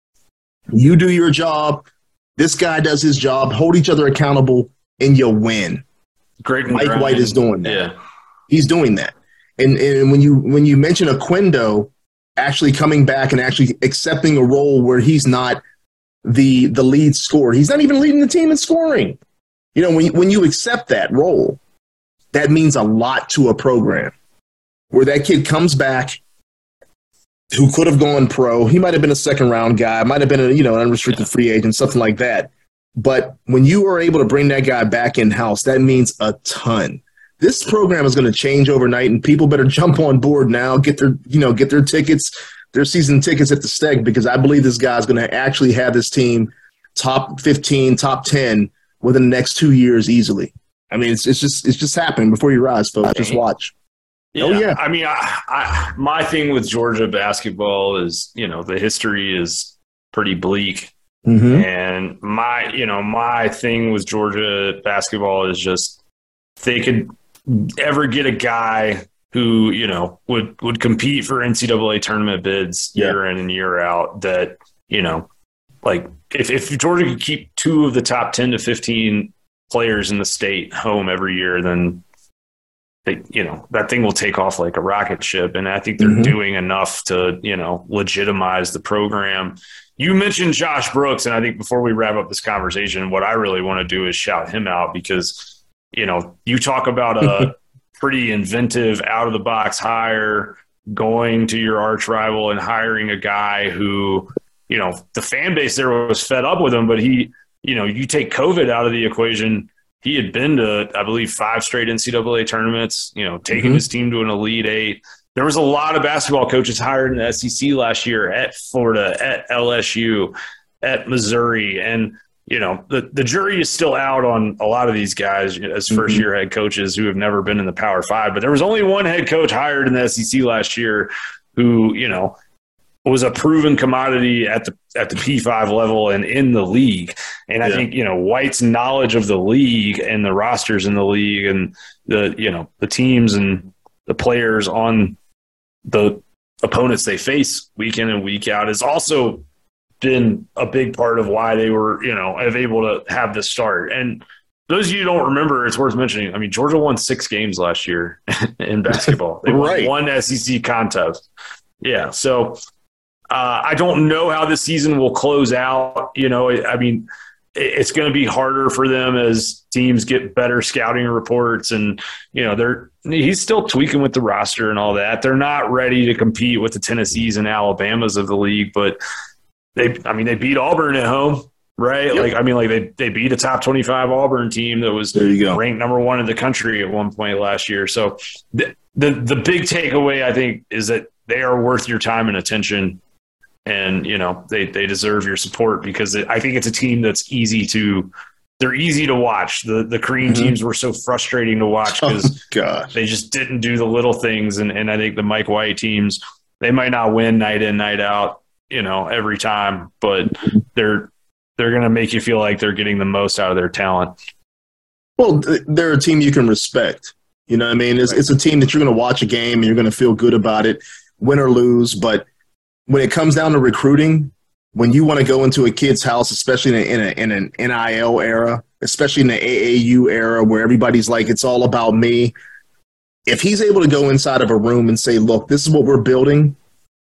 Speaker 3: You do your job. This guy does his job. Hold each other accountable, and you win.
Speaker 5: Great.
Speaker 3: Mike
Speaker 5: Brian.
Speaker 3: White is doing that.
Speaker 5: Yeah.
Speaker 3: He's doing that. And and when you when you mention Oquendo actually coming back and actually accepting a role where he's not the the lead scorer, he's not even leading the team in scoring. You know, when you, when you accept that role, that means a lot to a program. Where that kid comes back, who could have gone pro, he might have been a second round guy, might have been a you know an unrestricted free agent, something like that. But when you are able to bring that guy back in house, that means a ton. This program is going to change overnight, and people better jump on board now, get their, you know, get their tickets, their season tickets at the Steg, because I believe this guy's going to actually have this team top fifteen, top ten within the next two years easily. I mean, it's it's just it's just happening before your eyes, folks. Just watch.
Speaker 5: Yeah,
Speaker 3: Oh yeah.
Speaker 5: I mean, I, I, my thing with Georgia basketball is, you know, the history is pretty bleak.
Speaker 3: Mm-hmm.
Speaker 5: And my, you know, my thing with Georgia basketball is just they could ever get a guy who, you know, would, would compete for N C double A tournament bids
Speaker 3: Yeah.
Speaker 5: year in and year out that, you know, like if, if Georgia could keep two of the top ten to fifteen players in the state home every year, then they, you know, that thing will take off like a rocket ship. And I think they're
Speaker 3: Mhm.
Speaker 5: doing enough to, you know, legitimize the program. You mentioned Josh Brooks, and I think before we wrap up this conversation, what I really want to do is shout him out because, you know, you talk about a pretty inventive out-of-the-box hire, going to your arch rival and hiring a guy who, you know, the fan base there was fed up with him, but he, you know, you take COVID out of the equation, he had been to, I believe, five straight N C double A tournaments, you know, taking
Speaker 3: Mm-hmm.
Speaker 5: his team to an Elite Eight. There was a lot of basketball coaches hired in the S E C last year at Florida, at L S U, at Missouri. And, you know, the, the jury is still out on a lot of these guys as first year head coaches who have never been in the Power Five. But there was only one head coach hired in the S E C last year who, you know, was a proven commodity at the at the P five level and in the league. And I
Speaker 3: Yeah.
Speaker 5: think, you know, White's knowledge of the league and the rosters in the league and the, you know, the teams and the players on the opponents they face week in and week out has also been a big part of why they were, you know, able to have this start. And those of you who don't remember, it's worth mentioning. I mean, Georgia won six games last year in basketball. They won
Speaker 3: Right.
Speaker 5: one S E C contest. Yeah. So uh, I don't know how the season will close out. You know, I mean, it's going to be harder for them as teams get better scouting reports, and you know they're he's still tweaking with the roster and all that. They're not ready to compete with the Tennessees and Alabamas of the league, but they, I mean, they beat Auburn at home, right?
Speaker 3: Yep.
Speaker 5: Like, I mean, like they they beat a top twenty-five Auburn team that was
Speaker 3: There you go.
Speaker 5: ranked number one in the country at one point last year. So the the, the big takeaway, I think, is that they are worth your time and attention. And, you know, they, they deserve your support because it, I think it's a team that's easy to – they're easy to watch. The the Korean
Speaker 3: Mm-hmm.
Speaker 5: teams were so frustrating to watch
Speaker 3: Oh,
Speaker 5: because
Speaker 3: God.
Speaker 5: they just didn't do the little things. And, and I think the Mike White teams, they might not win night in, night out, you know, every time, but they're they're going to make you feel like they're getting the most out of their talent.
Speaker 3: Well, th- they're a team you can respect. You know what I mean? It's, it's a team that you're going to watch a game and you're going to feel good about it, win or lose. But when it comes down to recruiting, when you want to go into a kid's house, especially in, a, in, a, in an N I L era, especially in the A A U era where everybody's like, it's all about me. If he's able to go inside of a room and say, look, this is what we're building.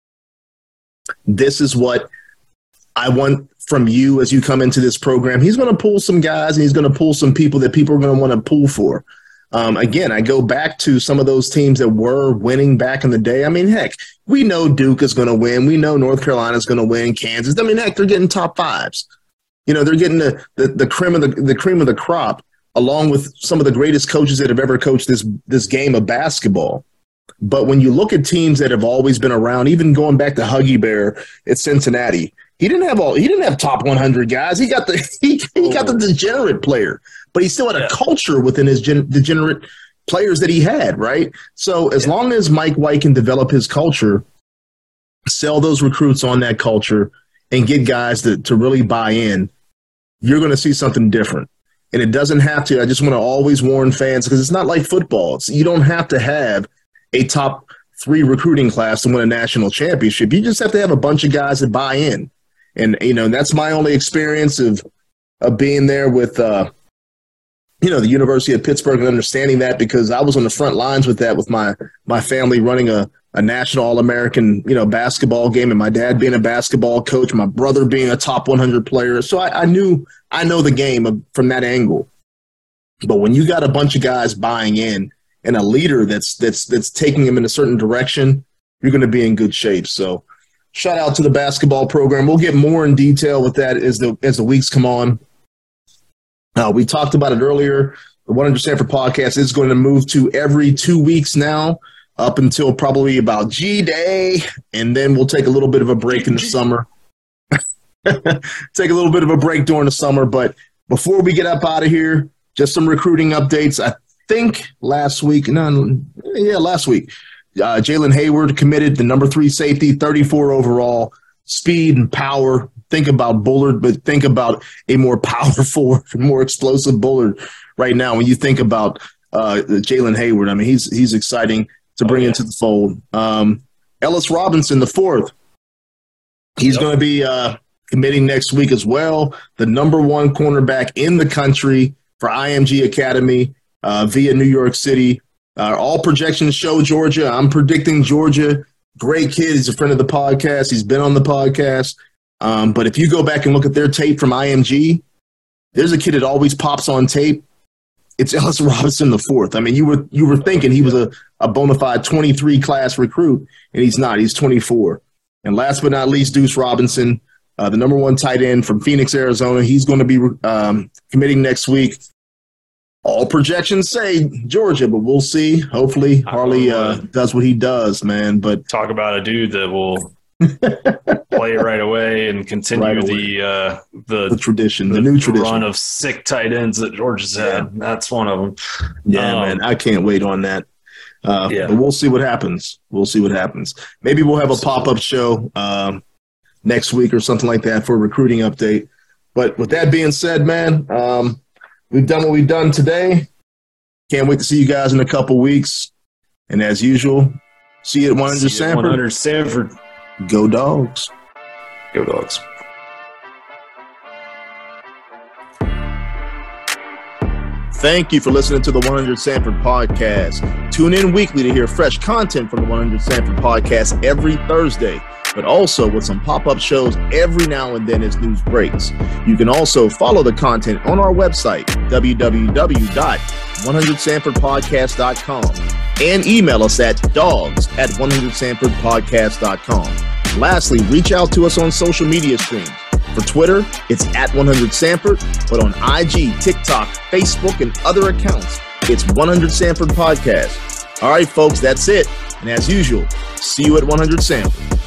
Speaker 3: This is what I want from you as you come into this program. He's going to pull some guys and he's going to pull some people that people are going to want to pull for. Um, again, I go back to some of those teams that were winning back in the day. I mean, heck, we know Duke is going to win. We know North Carolina is going to win. Kansas. I mean, heck, they're getting top fives. You know, they're getting the, the, the cream of the, the cream of the crop, along with some of the greatest coaches that have ever coached this, this game of basketball. But when you look at teams that have always been around, even going back to Huggy Bear at Cincinnati, he didn't have all. He didn't have top one hundred guys. He got the he, he got the degenerate player, but he still had a
Speaker 5: Yeah.
Speaker 3: culture within his gen, degenerate players that he had. Right. So as
Speaker 5: Yeah.
Speaker 3: long as Mike White can develop his culture, sell those recruits on that culture, and get guys to to really buy in, you're going to see something different. And it doesn't have to. I just want to always warn fans because it's not like football. It's, you don't have to have a top three recruiting class to win a national championship. You just have to have a bunch of guys that buy in. And, you know, that's my only experience of of being there with, uh, you know, the University of Pittsburgh and understanding that because I was on the front lines with that with my my family running a, a national All-American, you know, basketball game and my dad being a basketball coach, my brother being a top one hundred player. So I, I knew I know the game of, from that angle. But when you got a bunch of guys buying in and a leader that's that's that's taking them in a certain direction, you're going to be in good shape. So shout out to the basketball program. We'll get more in detail with that as the as the weeks come on. Uh, we talked about it earlier. The one hundred Sanford podcast is going to move to every two weeks now, up until probably about G Day, and then we'll take a little bit of a break in the summer. Take a little bit of a break during the summer, but before we get up out of here, just some recruiting updates. I think last week, no, yeah, last week, uh, Jalen Hayward committed, the number three safety, thirty-four overall, speed and power. Think about Bullard, but think about a more powerful, more explosive Bullard right now. When you think about uh, Jalen Hayward, I mean, he's he's exciting to bring
Speaker 5: Oh, yeah.
Speaker 3: into the fold. Um, Ellis Robinson, the fourth, he's
Speaker 5: Yep.
Speaker 3: going to be uh, committing next week as well. The number one cornerback in the country for I M G Academy uh, via New York City. Uh, all projections show Georgia. I'm predicting Georgia. Great kid. He's a friend of the podcast. He's been on the podcast. Um, but if you go back and look at their tape from I M G, there's a kid that always pops on tape. It's Ellis Robinson the fourth. I mean, you were you were thinking he was a, a bona fide twenty-three class recruit, and he's not. He's twenty-four. And last but not least, Deuce Robinson, uh, the number one tight end from Phoenix, Arizona. He's going to be um, committing next week. All projections say Georgia, but we'll see. Hopefully, Harley uh, does what he does, man. But
Speaker 5: talk about a dude that will play right away and continue right away. the uh, the,
Speaker 3: the tradition, the,
Speaker 5: the
Speaker 3: new tradition
Speaker 5: run of sick tight ends that Georgia's had. Yeah. That's one of them.
Speaker 3: Yeah, um, man, I can't wait on that. Uh, yeah. But we'll see what happens. We'll see what happens. Maybe we'll have a pop up show um, next week or something like that for a recruiting update. But with that being said, man. Um, We've done what we've done today. Can't wait to see you guys in a couple weeks. And as usual, see you at one hundred Sanford.
Speaker 5: one hundred Sanford.
Speaker 3: Go Dogs.
Speaker 5: Go Dogs.
Speaker 3: Thank you for listening to the one hundred Sanford podcast. Tune in weekly to hear fresh content from the one hundred Sanford podcast every Thursday, but also with some pop-up shows every now and then as news breaks. You can also follow the content on our website, w w w dot one hundred sanford podcast dot com, and email us at dogs at one hundred sanford podcast dot com. Lastly, reach out to us on social media streams. For Twitter, it's at one hundred Sanford, but on I G, TikTok, Facebook, and other accounts, it's one hundred Sanford Podcast. All right, folks, that's it. And as usual, see you at one hundred Sanford.